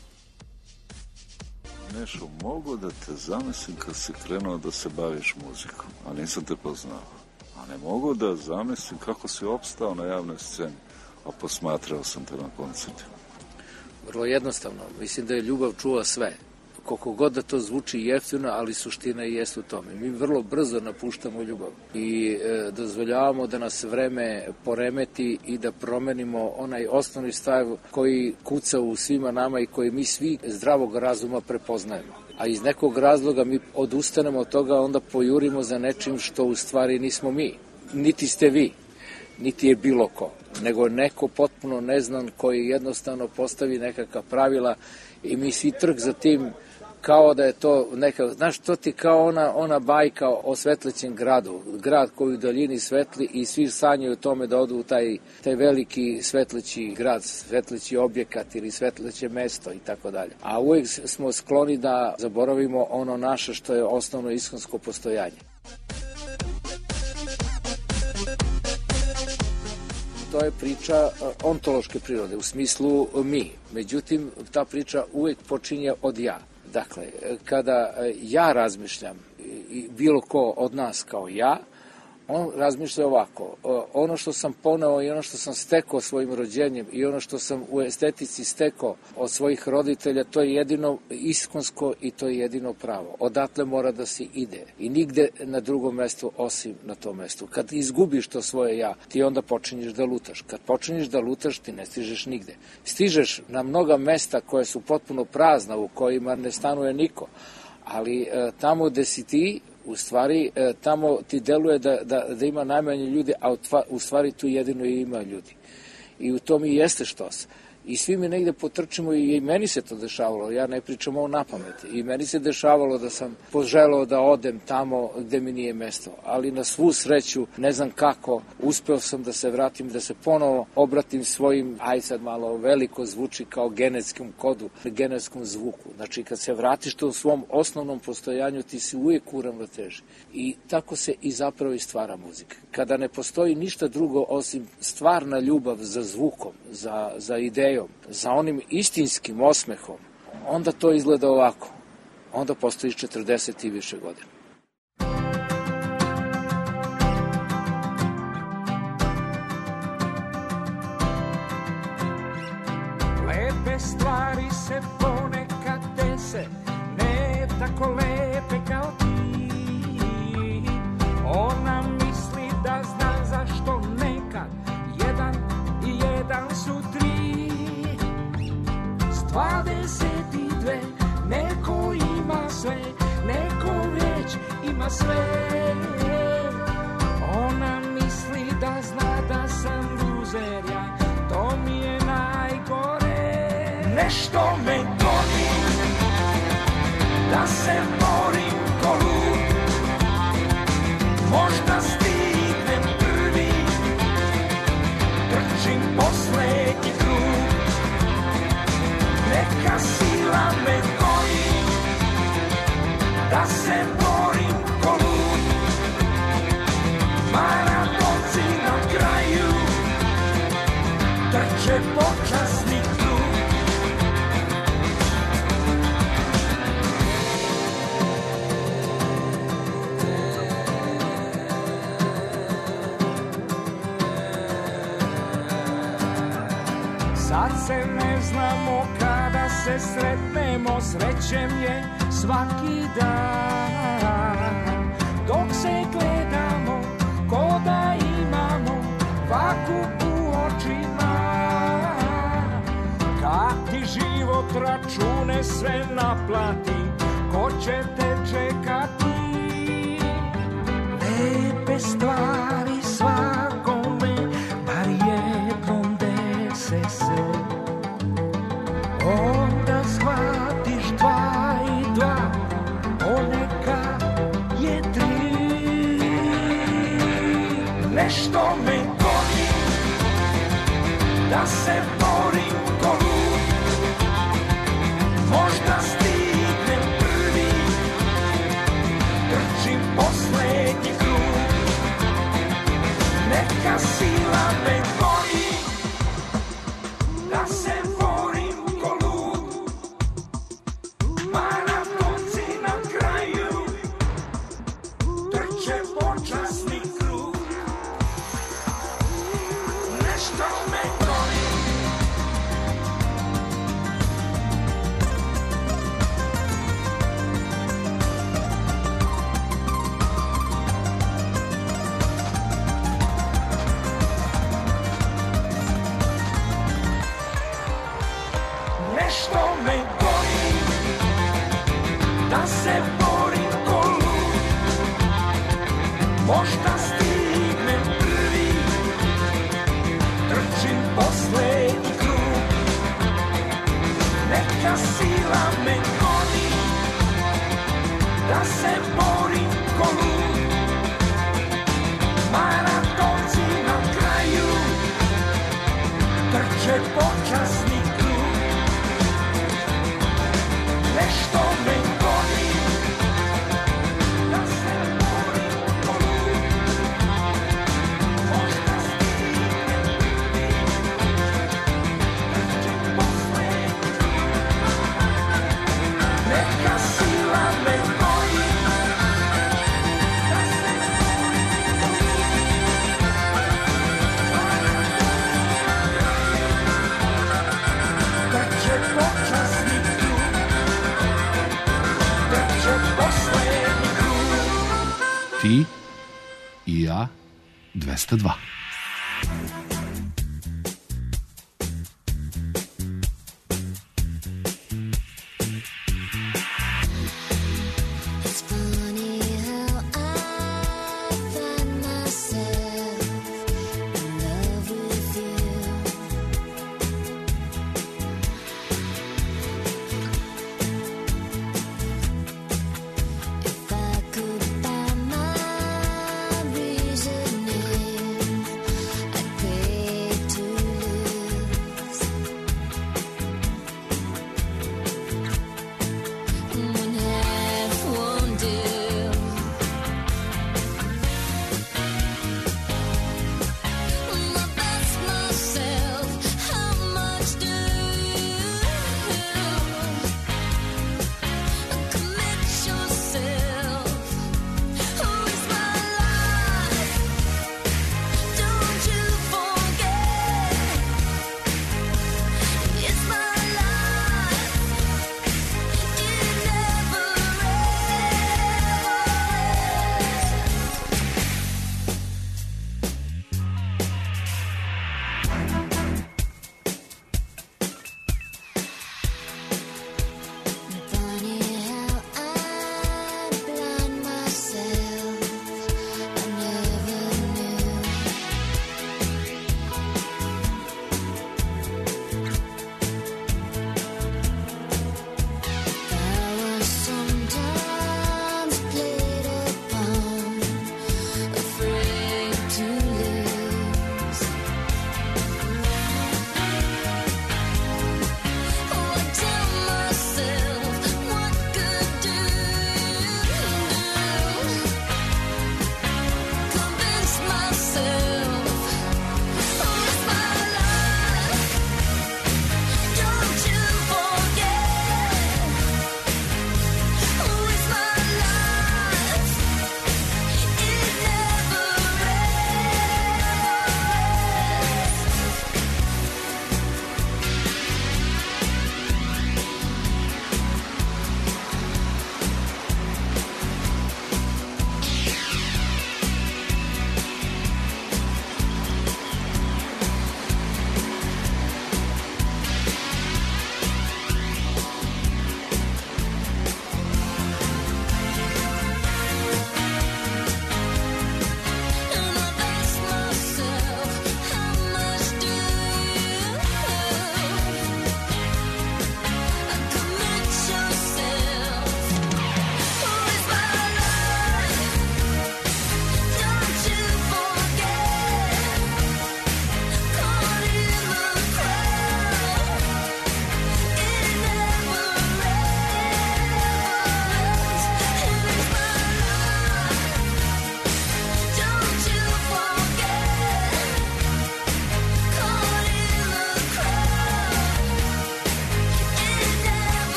Nešo, mogu da te zamislim kad si krenuo da se baviš muzikom, a nisam te poznao. A ne mogu da zamislim kako si opstao na javnoj sceni, a posmatrao sam te na koncertima. Vrlo jednostavno. Mislim da je ljubav čuva sve. Koliko god da to zvuči jeftino, ali suština i jest u tome. Mi vrlo brzo napuštamo ljubav i e, dozvoljavamo da nas vreme poremeti i da promenimo onaj osnovni stav koji kuca u svima nama i koji mi svi zdravog razuma prepoznajemo. A iz nekog razloga mi odustanemo od toga, onda pojurimo za nečim što u stvari nismo mi. Niti ste vi, niti je bilo ko, nego neko potpuno neznan koji jednostavno postavi nekakva pravila i mi svi trk za tim kao da je to neka, znaš, to ti kao ona, ona bajka o svetlećem gradu, grad koji u daljini svetli i svi sanjaju o tome da odu u taj, taj veliki svetleći grad, svetleći objekat ili svetleće mesto i tako dalje. A uvijek smo skloni da zaboravimo ono naše što je osnovno iskonsko postojanje. To je priča ontološke prirode, u smislu mi. Međutim, ta priča uvijek počinje od ja. Dakle, kada ja razmišljam, i bilo ko od nas kao ja, on razmišlja ovako, ono što sam poneo i ono što sam stekao svojim rođenjem i ono što sam u estetici stekao od svojih roditelja, to je jedino iskonsko i to je jedino pravo. Odatle mora da se ide i nigde na drugom mestu osim na tom mestu. Kad izgubiš to svoje ja, ti onda počinješ da lutaš. Kad počinješ da lutaš, ti ne stižeš nigde. Stižeš na mnoga mesta koje su potpuno prazna, u kojima ne stanuje niko, ali e, tamo gde si ti, u stvari, e, tamo ti deluje da, da, da ima najmanje ljudi, a u stvari tu jedino i ima ljudi. I u tom i jeste štos. I svi mi negde potrčimo i, i meni se to dešavalo, ja ne pričam ovo na pamet. I meni se dešavalo da sam poželao da odem tamo gde mi nije mesto. Ali na svu sreću, ne znam kako, uspeo sam da se vratim, da se ponovo obratim svojim, aj sad malo veliko zvuči kao genetskom kodu, genetskom zvuku. Znači kad se vratiš to u svom osnovnom postojanju, ti si uvijek u ravnoteži. I tako se i zapravo i stvara muzika. Kada ne postoji ništa drugo osim stvarna ljubav za zvukom, za, za idejom, za onim istinskim osmehom, onda to izgleda ovako. Onda postoji četrdeset i više godina. Lepe stvari se ponekad dese, ne tako lepe kao ti. Ona misli da zna zašto nekad jedan i jedan su tri. S dvadeset i dve neko ima sve, neko već ima sve. Ona misli da zna da sam luzer ja, to mi je najgore. Nešto me goni, da se borim ko lud. Možda stignem prvi, trčim trče počasni krug. Sad se ne znamo kada se sretnemo, srećem je svaki dan. Dok se gledamo, ko da imamo vaku u očima. Kad ti život račune sve naplati, ko će te čekati? Lepe stvari svakome, bar jednom dese se. Onda shvatiš dva i dva, ponekad je tri. Nešto me goni, da se borim ko lud. Možda stignem prvi, trčim poslednji krug. Neka sila me goni, da se borim ko lud. Maratonci na kraju trče počasni krug. Nešto me goni, nešto me goni, da se borim ko lud. Možda stignem prvi, trčim poslednji krug. Neka sila me goni, da se borim ko lud. Maratonci na kraju trče počasni krug. Nešto me goni, da se borim ko lud. Možda stignem prvi, trčim poslednji krug. Neka sila me goni, da se borim ko lud. Trče počasni krug, trče poslednji krug. Ti i ja dvesta dva. It's funny how I find myself in love with you. If I could find my reasoning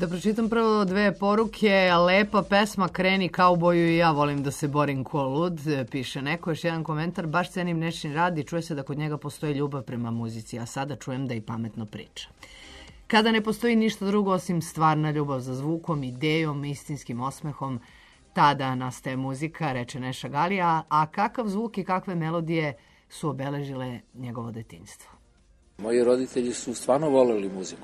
Da pročitam prvo dve poruke. Lepa pesma Kreni kauboju i ja volim da se borim ko lud, piše neko. Još jedan komentar. Baš cenim Nešin rad i čuje se da kod njega postoji ljubav prema muzici, a sada čujem da i pametno priča. Kada ne postoji ništa drugo osim stvarna ljubav za zvukom, idejom, istinskim osmehom, tada nastaje muzika, reče Neša Galija. A kakav zvuk i kakve melodije su obeležile njegovo detinjstvo? Moji roditelji su stvarno voleli muziku.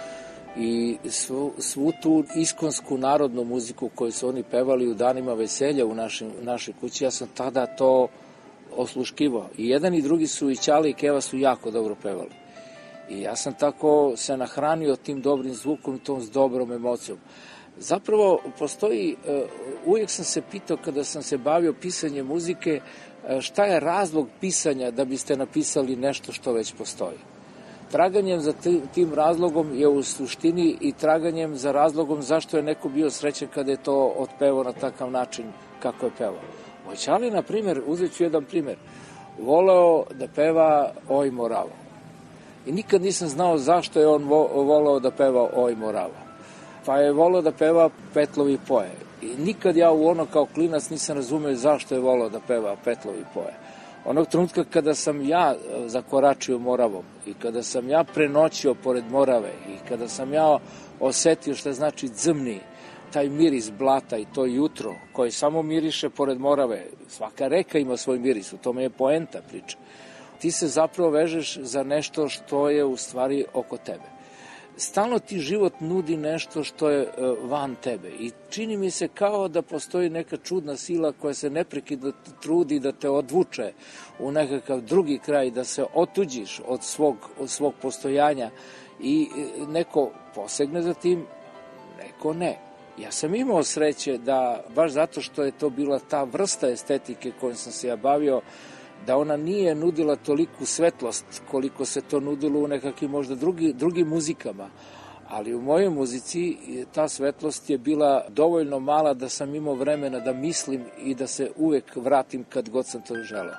I svu, svu tu iskonsku narodnu muziku koju su oni pevali u danima veselja u našim, našoj kući, ja sam tada to osluškivao. I jedan i drugi su, i Ćale i Keva su jako dobro pevali. I ja sam tako se nahranio tim dobrim zvukom i tom s dobrom emocijom. Zapravo, postoji, uvijek sam se pitao kada sam se bavio pisanjem muzike, šta je razlog pisanja da biste napisali nešto što već postoji. Traganjem za tim razlogom je u suštini i traganjem za razlogom zašto je neko bio srećan kada je to otpevao na takav način kako je pevao. Moj Ćale, na primjer, uzet ću jedan primjer, voleo da peva Oj Moravo. I nikad nisam znao zašto je on voleo da peva Oj Moravo. Pa je voleo da peva Petlovi poje. I nikad ja u ono kao klinac nisam razumeo zašto je voleo da peva Petlovi poje. Onog trenutka kada sam ja zakoračio Moravom i kada sam ja prenoćio pored Morave i kada sam ja osetio šta znači dzmni, taj miris blata i to jutro koje samo miriše pored Morave, svaka reka ima svoj miris, u tome je poenta priče. Ti se zapravo vežeš za nešto što je u stvari oko tebe. Stalno ti život nudi nešto što je van tebe i čini mi se kao da postoji neka čudna sila koja se neprekidno trudi da te odvuče u nekakav drugi kraj, da se otuđiš od svog, od svog postojanja i neko posegne za tim, neko ne. Ja sam imao sreće da, baš zato što je to bila ta vrsta estetike kojom sam se ja bavio, da ona nije nudila toliku svetlost koliko se to nudilo u nekakvim možda drugi, drugim muzikama. Ali u mojoj muzici ta svetlost je bila dovoljno mala da sam imao vremena da mislim i da se uvek vratim kad god sam to želeo.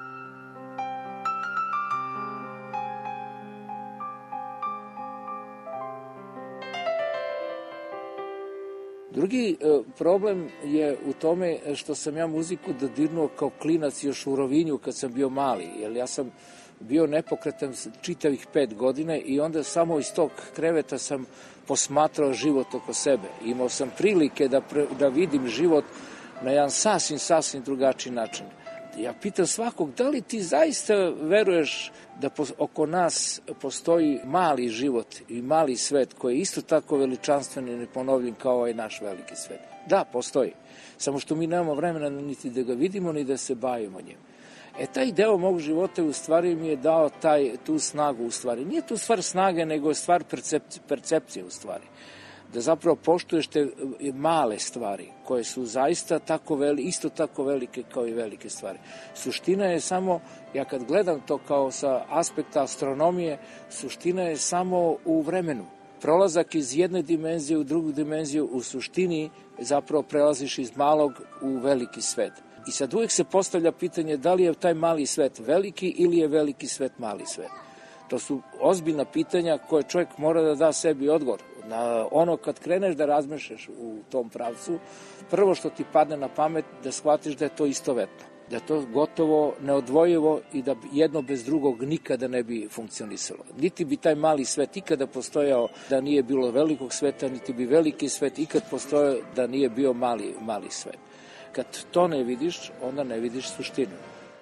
Drugi problem je u tome što sam ja muziku dodirnuo kao klinac još u Rovinju kad sam bio mali, jer ja sam bio nepokretan čitavih pet godine i onda samo iz tog kreveta sam posmatrao život oko sebe. Imao sam prilike da, pre, da vidim život na jedan sasvim, sasvim drugačiji način. Ja pitam svakog, da li ti zaista veruješ da po, oko nas postoji mali život i mali svet koji je isto tako veličanstven i neponovljen kao ovaj naš veliki svet? Da, postoji. Samo što mi nemamo vremena niti da ga vidimo, ni da se bavimo njim. E, taj deo mog života u stvari mi je dao taj, tu snagu u stvari. Nije tu stvar snage, nego je stvar percepcije, percepcije u stvari. Da zapravo poštuješ te male stvari koje su zaista tako veli, isto tako velike kao i velike stvari. Suština je samo, ja kad gledam to kao sa aspekta astronomije, suština je samo u vremenu. Prolazak iz jedne dimenzije u drugu dimenziju u suštini zapravo prelaziš iz malog u veliki svet. I sad uvijek se postavlja pitanje da li je taj mali svet veliki ili je veliki svet mali svet. To su ozbiljna pitanja koje čovjek mora da da sebi odgovor. Na ono kad kreneš da razmišljaš u tom pravcu, prvo što ti padne na pamet da shvatiš da je to istovetno, da je to gotovo neodvojivo i da jedno bez drugog nikada ne bi funkcionisalo. Niti bi taj mali svet ikada postojao da nije bilo velikog sveta, niti bi veliki svet ikad postojao da nije bio mali, mali svet. Kad to ne vidiš, onda ne vidiš suštinu.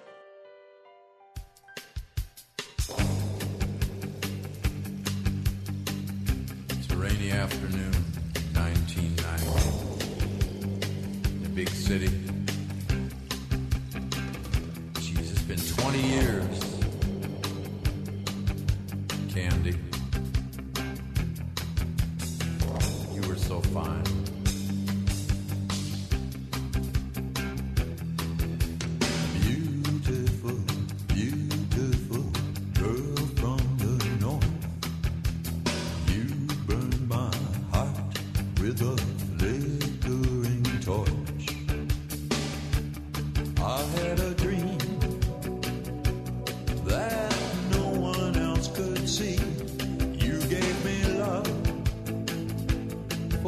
Rainy afternoon, nineteen ninety. The big city. Jeez, it's been twenty years. Candy, you were so fine. Beautiful, beautiful girl from the north. With a flickering torch, I had a dream that no one else could see. You gave me love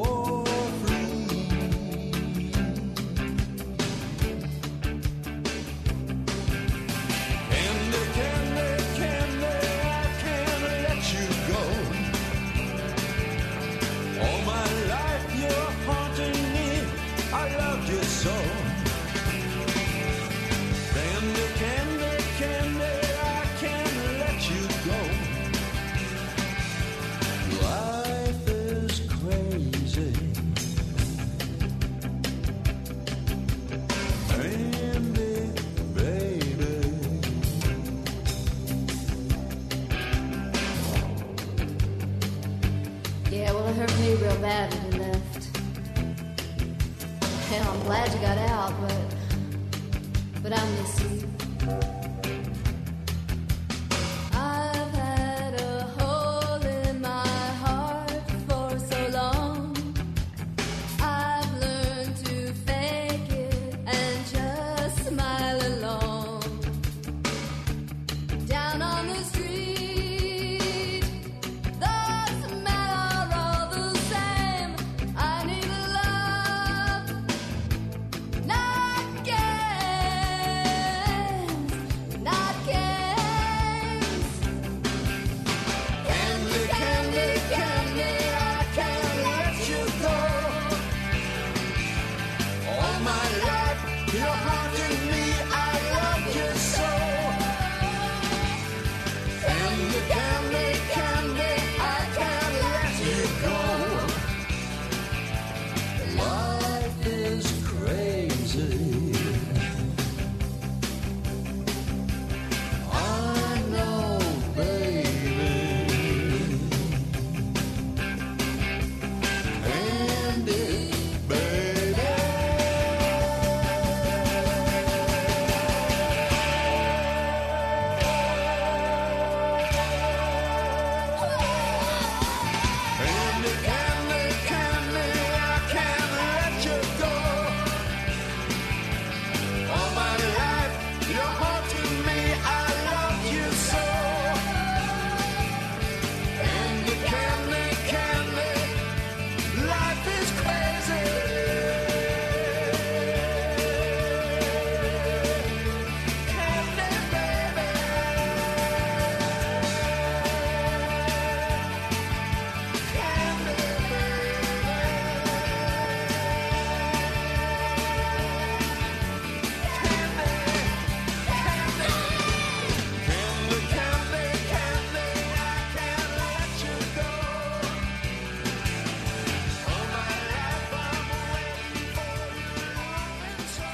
you so. Candy, candy, candy, I can't let you go. Life is crazy. Candy, baby. Yeah, well, it hurt me real bad when you left. Hell, I'm glad you got out, but but I miss you. I've had a hole in my heart for so long. I've learned to fake it and just smile along. Down on the street, the smell are all the same. I need love, not games, not games. Candy, candy, candy, I can't let you go. All my life, you're haunting me, I love you so. Candy, candy, candy, I can't let you go. Life is crazy. I know, baby. Candy, baby. Candy, candy, candy, I can't let you go. All my life, you're haunting me, I love you so. Candy, candy, candy, life is crazy. Candy, baby. Candy, candy, candy, I can't let you go. All my life I'm waiting for you, loving so.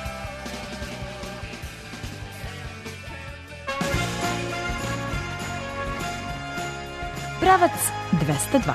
Pravac dvesta dva.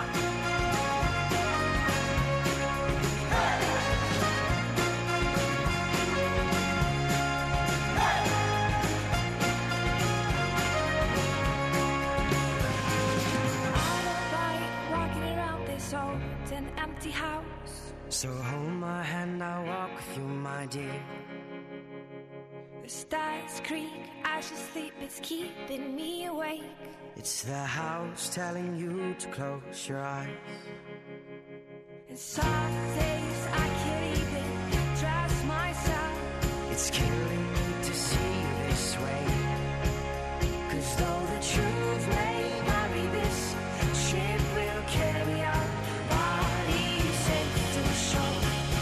Walking around this old and empty house. So hold my hand, I'll walk with you, my dear. The stars creak as you sleep, it's keeping me awake. It's the house telling you to close your eyes. And some days I can't even trust myself. It's killing me to see you this way. 'Cause though the truth may vary, this ship will carry our bodies safe to shore.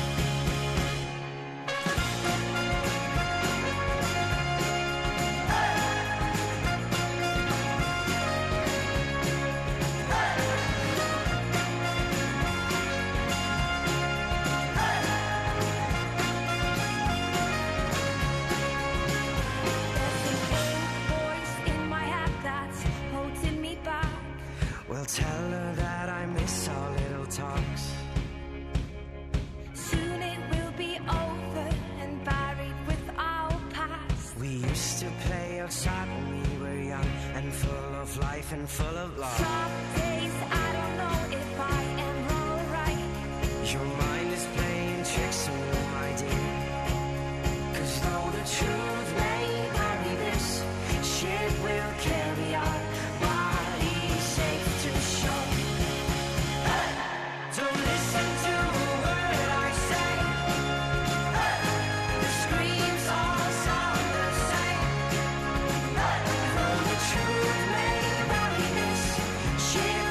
Voice in my head that's holding me back. Well, tell her that I miss our little talks. Soon it will be over and buried with our past. We used to play outside when we were young and full of life and full of love. Some days I don't know if I am alright. Your mind is playing tricks on me, my dear. 'Cause though the truth may vary, this ship will carry our bodies safe to shore. Don't listen to a word I say. The screams all sound the same. Though the truth may vary, this ship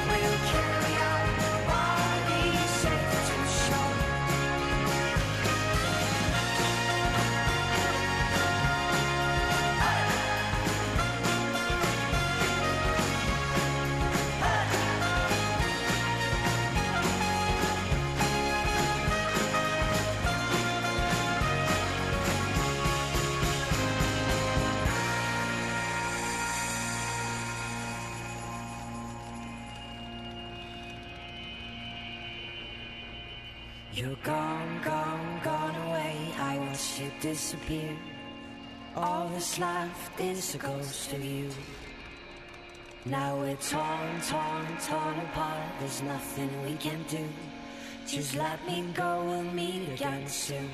You're gone, gone, gone away. I watched you disappear. All that's left is a ghost of you. Now we're torn, torn, torn apart. There's nothing we can do. Just let me go, we'll meet again soon.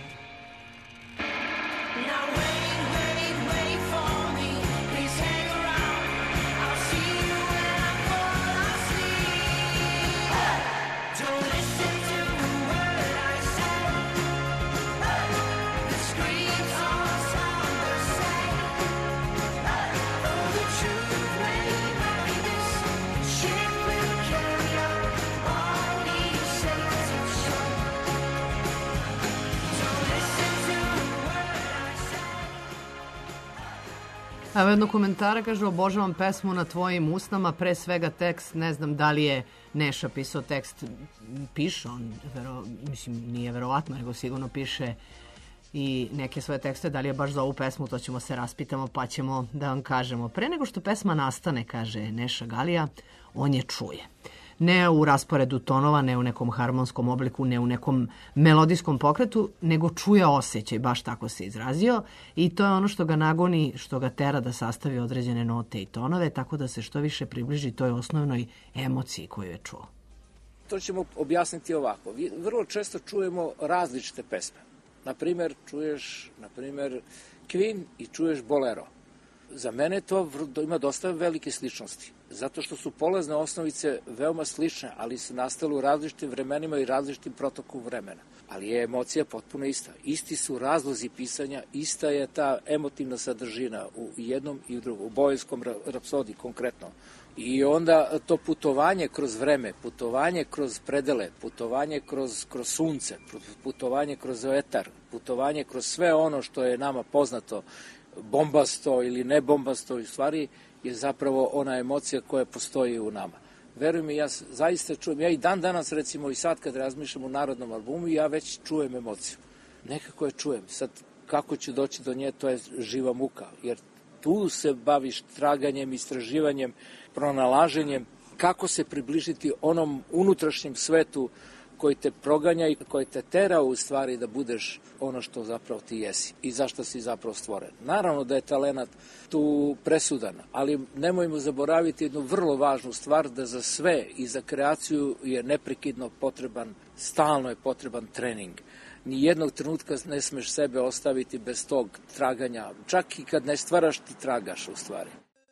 Now wait, wait, wait for me. Please hang around. I'll see you when I fall asleep. Don't listen to a word I say. The screams all sound the same. Oh, the truth may not be this. Ship will carry on. All these sails will show. Don't listen to a word I say. Evo jedno komentara, kaže, obožavam pesmu Na tvojim usnama, pre svega tekst, ne znam da li je Neša pisao tekst, piše on, vero, mislim, nije verovatno, nego sigurno piše i neke svoje tekste, da li je baš za ovu pesmu, to ćemo se raspitamo, pa ćemo da vam kažemo. Pre nego što pesma nastane, kaže Neša Galija, on je čuje. Ne u rasporedu tonova, ne u nekom harmonskom obliku, ne u nekom melodijskom pokretu, nego čuje osjećaj, baš tako se izrazio. I to je ono što ga nagoni, što ga tera da sastavi određene note i tonove, tako da se što više približi toj osnovnoj emociji koju je čuo. To ćemo objasniti ovako. Vi vrlo često čujemo različite pesme. Naprimer, čuješ, naprimer, Queen i čuješ Bolero. Za mene to vr- ima dosta velike sličnosti, zato što su polazne osnovice veoma slične, ali su nastale u različitim vremenima i različitim protokom vremena. Ali je emocija potpuno ista. Isti su razlozi pisanja, ista je ta emotivna sadržina u jednom i u drugom, u Bojanskom rapsodiji konkretno. I onda to putovanje kroz vreme, putovanje kroz predele, putovanje kroz, kroz sunce, putovanje kroz etar, putovanje kroz sve ono što je nama poznato, bombasto ili ne bombasto, u stvari je zapravo ona emocija koja postoji u nama. Veruj mi, ja zaista čujem, ja i dan danas recimo i sad kad razmišljam o narodnom albumu, ja već čujem emociju. Nekako je čujem. Sad kako ću doći do nje, to je živa muka, jer tu se baviš traganjem, istraživanjem, pronalaženjem, kako se približiti onom unutrašnjem svetu koji te proganja i koji te tera u stvari da budeš ono što zapravo ti jesi i zašto si zapravo stvoren. Naravno da je talenat tu presudan, ali nemojmo zaboraviti jednu vrlo važnu stvar, da za sve i za kreaciju je neprekidno potreban, stalno je potreban trening. Ni jednog trenutka ne smeš sebe ostaviti bez tog traganja. Čak i kad ne stvaraš, ti tragaš u stvari.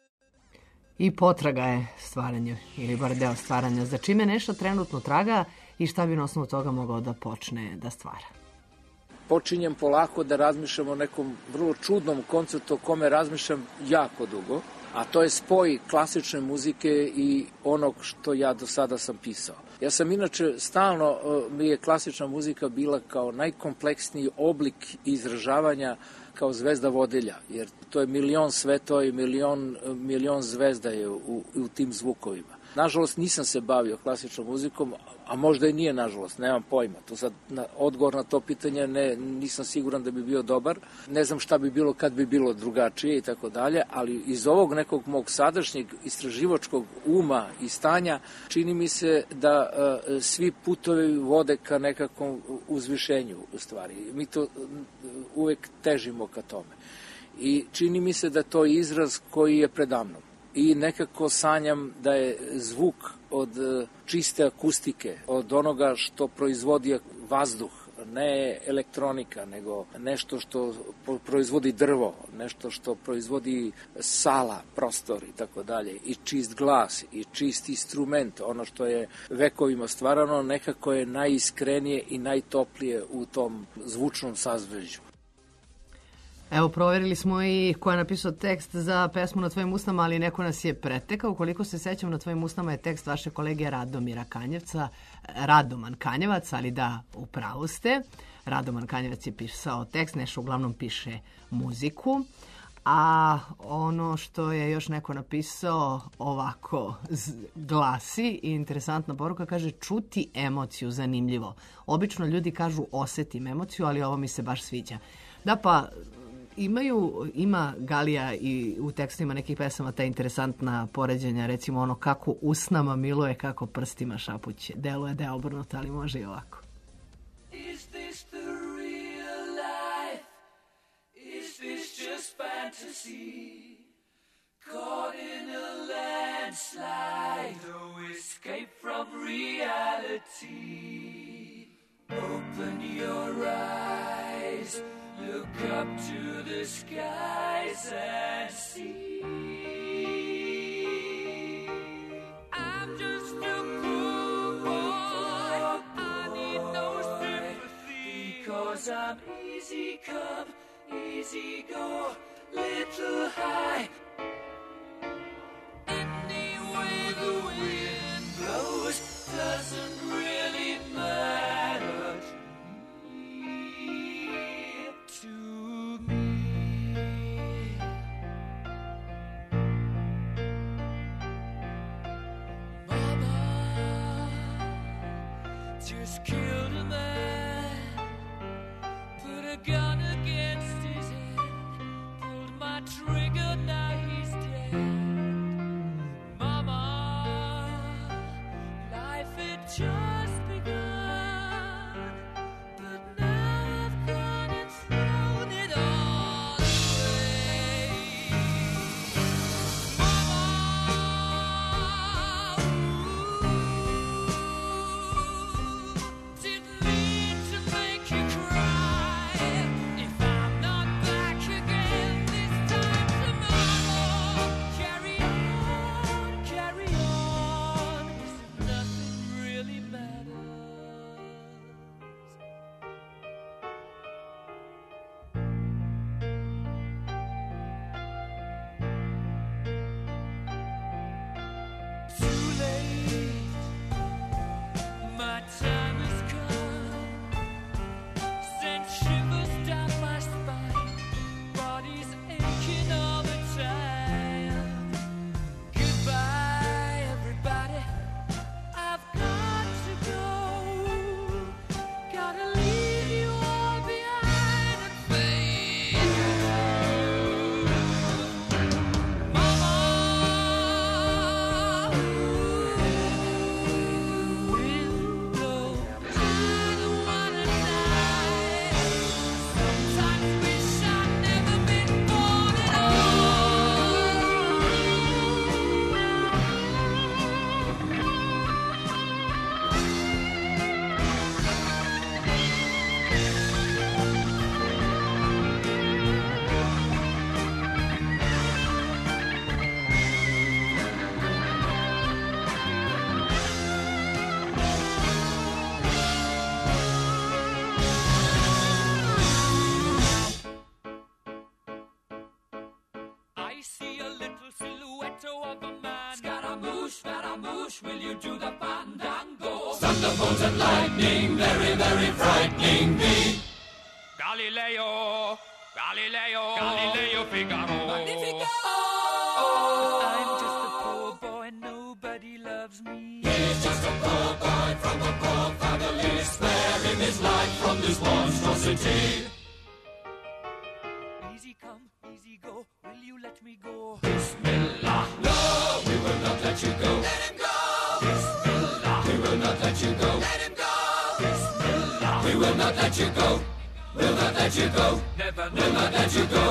I potraga je stvaranje, ili bar deo stvaranja. Za čime nešto trenutno traga i šta bi na osnovu toga mogao da počne da stvara? Počinjem polako da razmišljam o nekom vrlo čudnom konceptu o kome razmišljam jako dugo, a to je spoj klasične muzike i onog što ja do sada sam pisao. Ja sam inače, stalno mi je klasična muzika bila kao najkompleksniji oblik izražavanja kao zvezda vodilja, jer to je milion svetova i milion, milion zvezda je u, u tim zvukovima. Nažalost, nisam se bavio klasičnom muzikom, a možda i nije, nažalost, nemam pojma. To sad, na, odgovor na to pitanje ne, nisam siguran da bi bio dobar. Ne znam šta bi bilo kad bi bilo drugačije i tako dalje, ali iz ovog nekog mog sadašnjeg istraživačkog uma i stanja čini mi se da uh, svi putovi vode ka nekakvom uzvišenju u stvari. Mi to uh, uvek težimo ka tome. I čini mi se da to je izraz koji je predamnom. I nekako sanjam da je zvuk od čiste akustike, od onoga što proizvodi vazduh, ne elektronika, nego nešto što proizvodi drvo, nešto što proizvodi sala, prostor i tako dalje, i čist glas, i čist instrument, ono što je vekovima stvarano, nekako je najiskrenije i najtoplije u tom zvučnom sazvežđu. Evo, proverili smo i ko je napisao tekst za pesmu Na tvojim usnama, ali neko nas je pretekao. Ukoliko se sećam, Na tvojim usnama je tekst vaše kolege Radomira Kanjevca, Radoman Kanjevac, ali da, u pravu ste. Radoman Kanjevac je pisao tekst, Neša uglavnom piše muziku. A ono što je još neko napisao ovako glasi i interesantna poruka, kaže čuti emociju, zanimljivo. Obično ljudi kažu osetim emociju, ali ovo mi se baš sviđa. Da, pa imaju, ima Galija i u tekstima nekih pesama ta interesantna poređenja, recimo ono kako usnama miluje, kako prstima šapuće. Deluje da je obrnuto, ali može i ovako. fantasy, caught in a landslide, no escape from reality. Open your eyes, look up to the skies and see. I'm just a poor boy, I need no sympathy, because I'm easy come, easy go, little high. Any way the wind blows doesn't really matter to me, to me. Mama just killed a man, put a gun against his head, pulled my trigger, now he's dead. Mama, life had just begun, but now I've gone and thrown it all away. Mama, didn't mean to make you cry. If I'm not back again this time tomorrow, carry on, carry on, 'cause nothing really matters. Too late, my time has come, sent shivers down my spine, body's aching all the time. Goodbye, everybody, I've got to go, gotta leave you all behind and fade. Mama, wind blows, I don't wanna die. Sometimes wish I'd never been born at I see a little silhouette of a man. Scaramouche, Scaramouche, will you do the fandango? Thunderbolts and lightning, very, very frightening me. Galileo, Galileo, Galileo Figaro. Magnifico! I'm just a poor boy, nobody loves me. He's just a poor boy from a poor family, sparing his life from this monstrosity. Easy come, easy go, will you let me go? Bismillah, no, we will not let you go. Let him go. Bismillah, we will not let you go. Let him go. Bismillah, we will not let you go. Will not let you go. Never, will not let you go.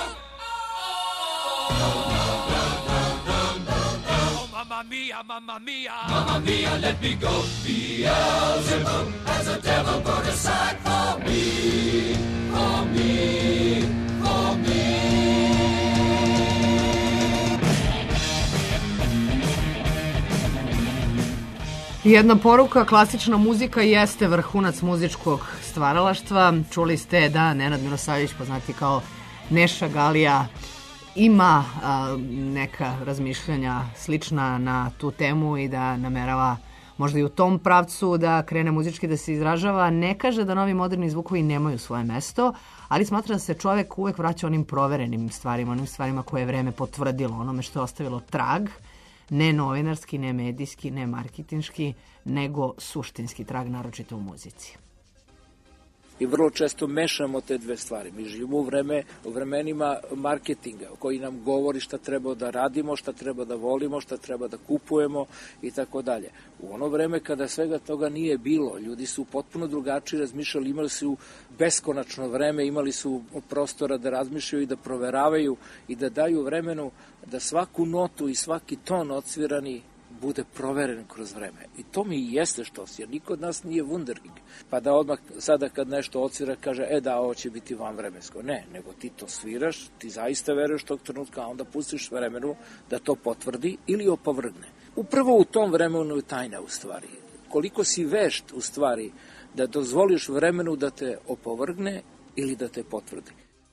Oh, mamma mia, mamma mia, mamma mia, let me go. Beelzebub has a devil put aside for me, for me, for me. Jedna poruka, klasična muzika jeste vrhunac muzičkog stvaralaštva. Čuli ste da Nenad Milosavljević, poznati kao Neša Galija, ima a, neka razmišljanja slična na tu temu i da namerava možda i u tom pravcu da krene muzički da se izražava. Ne kaže da novi moderni zvukovi nemaju svoje mesto, ali smatra da se čovek uvek vraća onim proverenim stvarima, onim stvarima koje je vreme potvrdilo, onome što je ostavilo trag, ne novinarski, ne medijski, ne marketinški, nego suštinski trag, naročito u muzici. I vrlo često mešamo te dve stvari. Mi živimo u, vreme, u vremenima marketinga koji nam govori šta treba da radimo, šta treba da volimo, šta treba da kupujemo i tako dalje. U ono vreme kada svega toga nije bilo, ljudi su potpuno drugačije razmišljali, imali su beskonačno vreme, imali su prostora da razmišljaju i da proveravaju i da daju vremenu da svaku notu i svaki ton odsvirani bude proveren kroz vreme. I to mi i jeste što si, jer niko od nas nije wunderkind. Pa da odmah sada kad nešto odsvira kaže, e da, ovo će biti vanvremensko. Ne, nego ti to sviraš, ti zaista veruješ tog trenutka, a onda pustiš vremenu da to potvrdi ili opovrgne. Upravo u tom vremenu je tajna u stvari. Koliko si vešt u stvari da dozvoliš vremenu da te opovrgne ili da te potvrdi.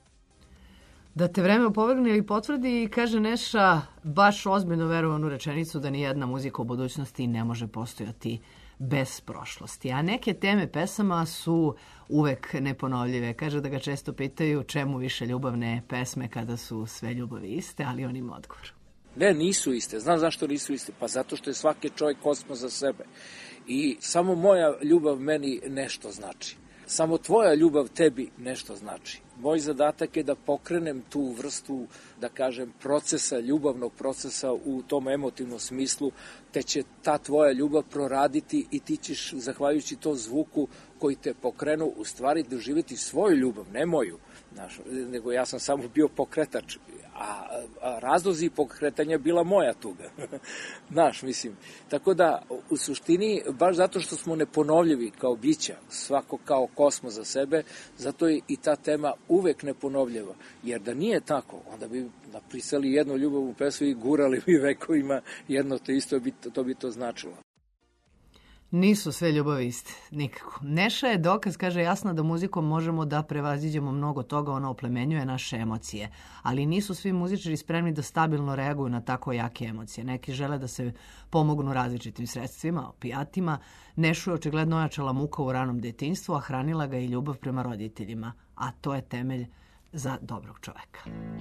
Da te vreme opovrgne ili potvrdi i kaže Neša baš ozbiljno verovanu rečenicu da nijedna muzika u budućnosti ne može postojati bez prošlosti. A neke teme pesama su uvek neponovljive. Kaže da ga često pitaju čemu više ljubavne pesme kada su sve ljubavi iste, ali on ima odgovor. Ne, nisu iste. Znam zašto nisu iste. Pa zato što je svaki čovjek kosmos za sebe. I samo moja ljubav meni nešto znači. Samo tvoja ljubav tebi nešto znači. Moj zadatak je da pokrenem tu vrstu, da kažem, procesa, ljubavnog procesa u tom emotivnom smislu, te će ta tvoja ljubav proraditi i ti ćeš, zahvaljujući to zvuku koji te pokrenu, u stvari doživjeti svoju ljubav, ne moju, znaš, nego ja sam samo bio pokretač, a, a razlozi pokretanja bila moja tuga. Znaš, mislim. Tako da, u suštini, baš zato što smo neponovljivi kao bića, svako kao kosmos za sebe, zato je i ta tema uvek neponovljiva. Jer da nije tako, onda bi napisali jednu ljubavnu pesmu i gurali bi vekovima jedno te isto, bi, to bi to značilo. Nisu sve ljubavi iste, nikako. Neša je dokaz, kaže, jasno da muzikom možemo da prevaziđemo mnogo toga, ona oplemenjuje naše emocije. Ali nisu svi muzičari spremni da stabilno reaguju na tako jake emocije. Neki žele da se pomognu različitim sredstvima, opijatima. Nešu je očigledno ojačala muka u ranom detinjstvu, a hranila ga i ljubav prema roditeljima. A to je temelj za dobrog čoveka.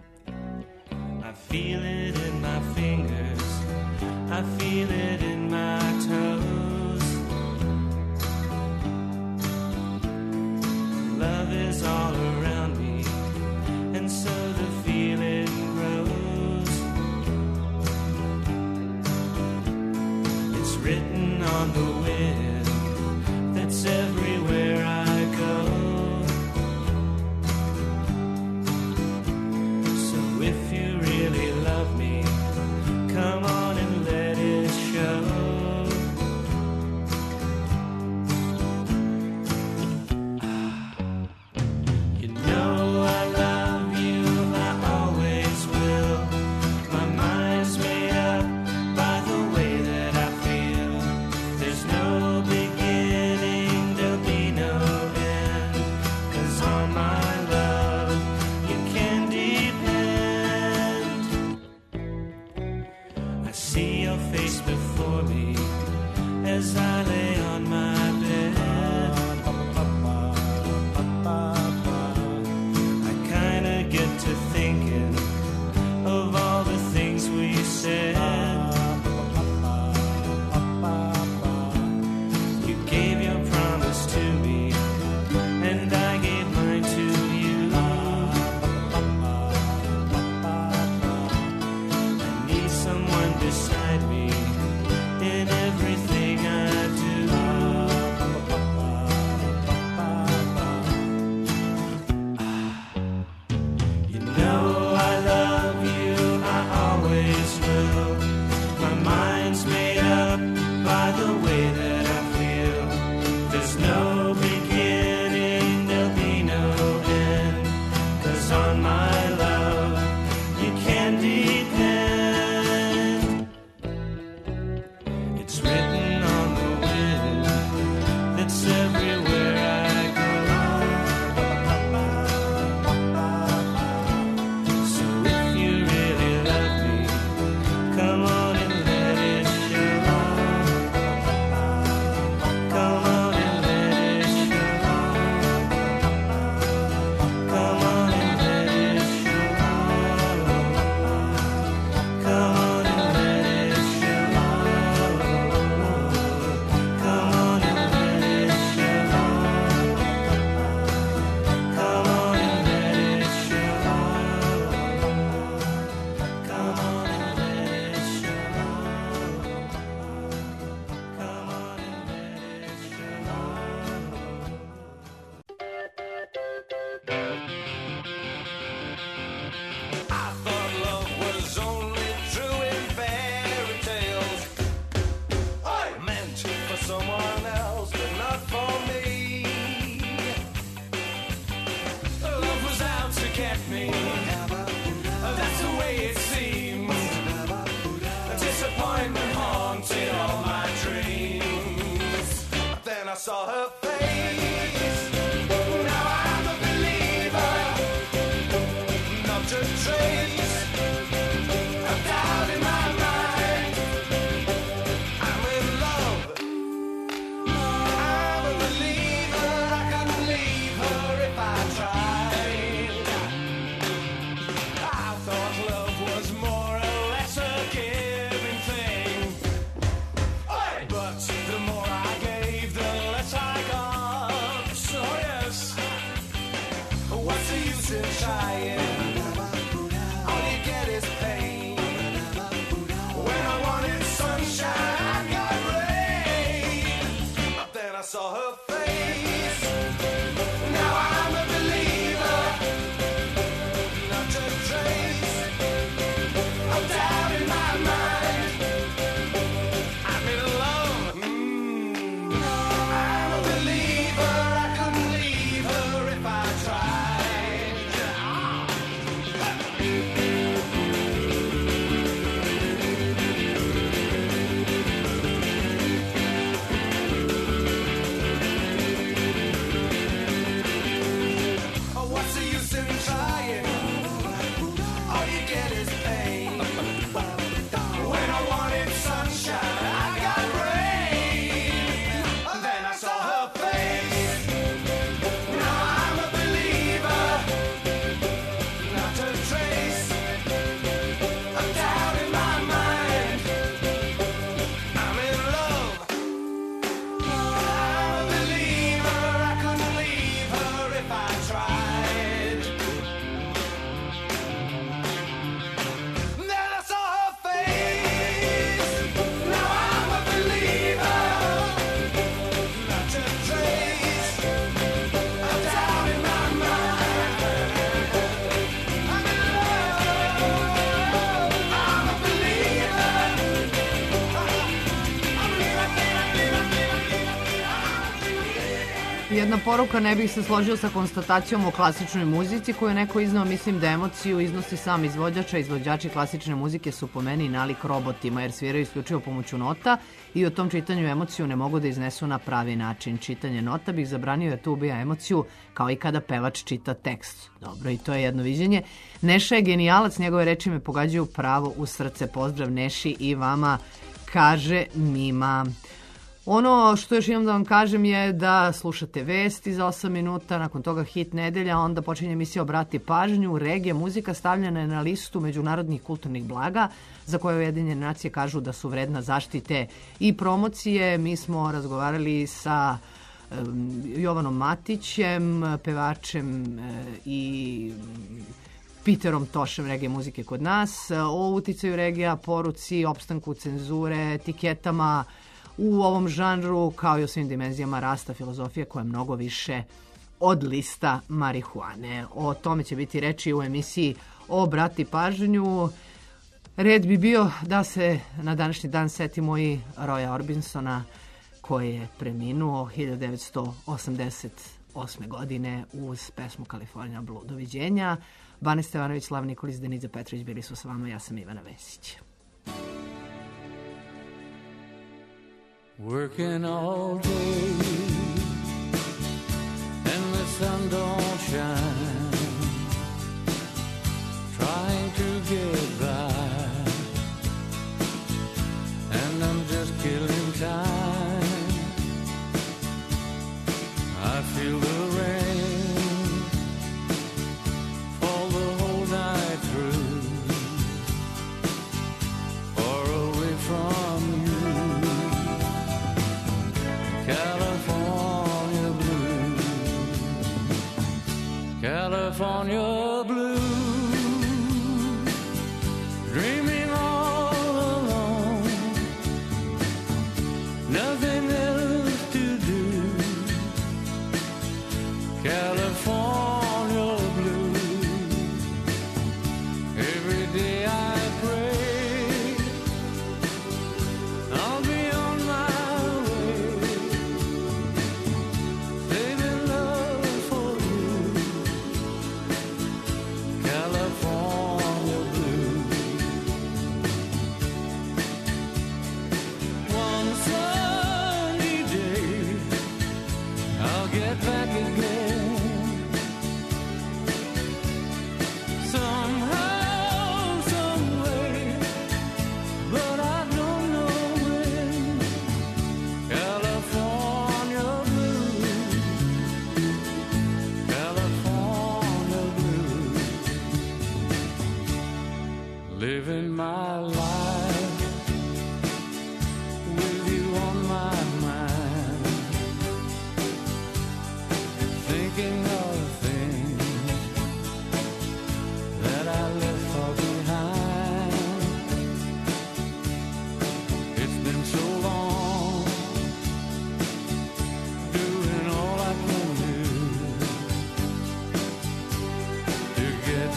I feel it in my fingers, I feel it in my toes. Love is all around me, and so the feeling grows. It's written on the wind that's everywhere I go. So if you really love me, come on and let it show. get me. That's the way it seems. Disappointment haunted all my dreams. Then I saw her face. Now I'm a believer. Not a trace of doubt in my mind. I'm in love. I'm a believer. I couldn't leave her if I tried. I thought love was more or less a giving thing. But the more I gave, the less I got. So yes, what's the use in trying? All you get is pain. When I wanted sunshine, I got rain. Then I saw her face. Now I'm a believer. Not a trace of doubt in my mind. I'm in love. Mm. I'm a believer. I couldn't leave her if I tried. Oh, what's the use in trying? All you get is pain. When I wanted sunshine, I got rain. Then I saw her face. Now I'm a believer. Not a trace of doubt in my mind. I'm in love. I'm a believer. I couldn't leave her if I tried. Then I saw her face. Now I'm a believer. Not a trace of doubt in my mind. I'm in love. I'm a believer. Jedna poruka, ne bih se složio sa konstatacijom o klasičnoj muzici koju je neko iznao, mislim da emociju iznosi sam izvođač, a izvođači klasične muzike su po meni nalik robotima jer sviraju isključivo pomoću nota i u tom čitanju emociju ne mogu da iznesu na pravi način. Čitanje nota bih zabranio jer to ubija emociju kao i kada pevač čita tekst. Dobro, i to je jedno viđenje. Neša je genijalac, njegove reči me pogađaju pravo u srce. Pozdrav Neši i vama, kaže Mima. Ono što još imam da vam kažem je da slušate vesti za osam minuta, nakon toga hit nedelja, onda počinje emisija Obrati pažnju, regija muzika stavljena je na listu međunarodnih kulturnih blaga za koje Ujedinjene nacije kažu da su vredna zaštite i promocije. Mi smo razgovarali sa um, Jovanom Matićem, pevačem uh, i Peterom Tošem regije muzike kod nas, o uticaju regija, poruci, opstanku cenzure, etiketama, u ovom žanru, kao i o svim dimenzijama rasta filozofije koja je mnogo više od lista marihuane. O tome će biti reči u emisiji Obrati pažnju. Red bi bio da se na današnji dan setimo i Roya Orbinsona koji je preminuo hiljadu devetsto osamdeset osme godine uz pesmu California Blue. Doviđenja. Bane Stevanović, Slav Nikolić, Deniza Petrović bili su s vama, ja sam Ivana Vesić. Working all day and the sun don't shine, trying to get by, and I'm just killing time. I feel the rain fall the whole night through, far away from you. California blue, California blue, dreaming all alone, nothing else to do. California blue, every day I pray I'll be on my way, saving love for you.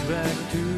back to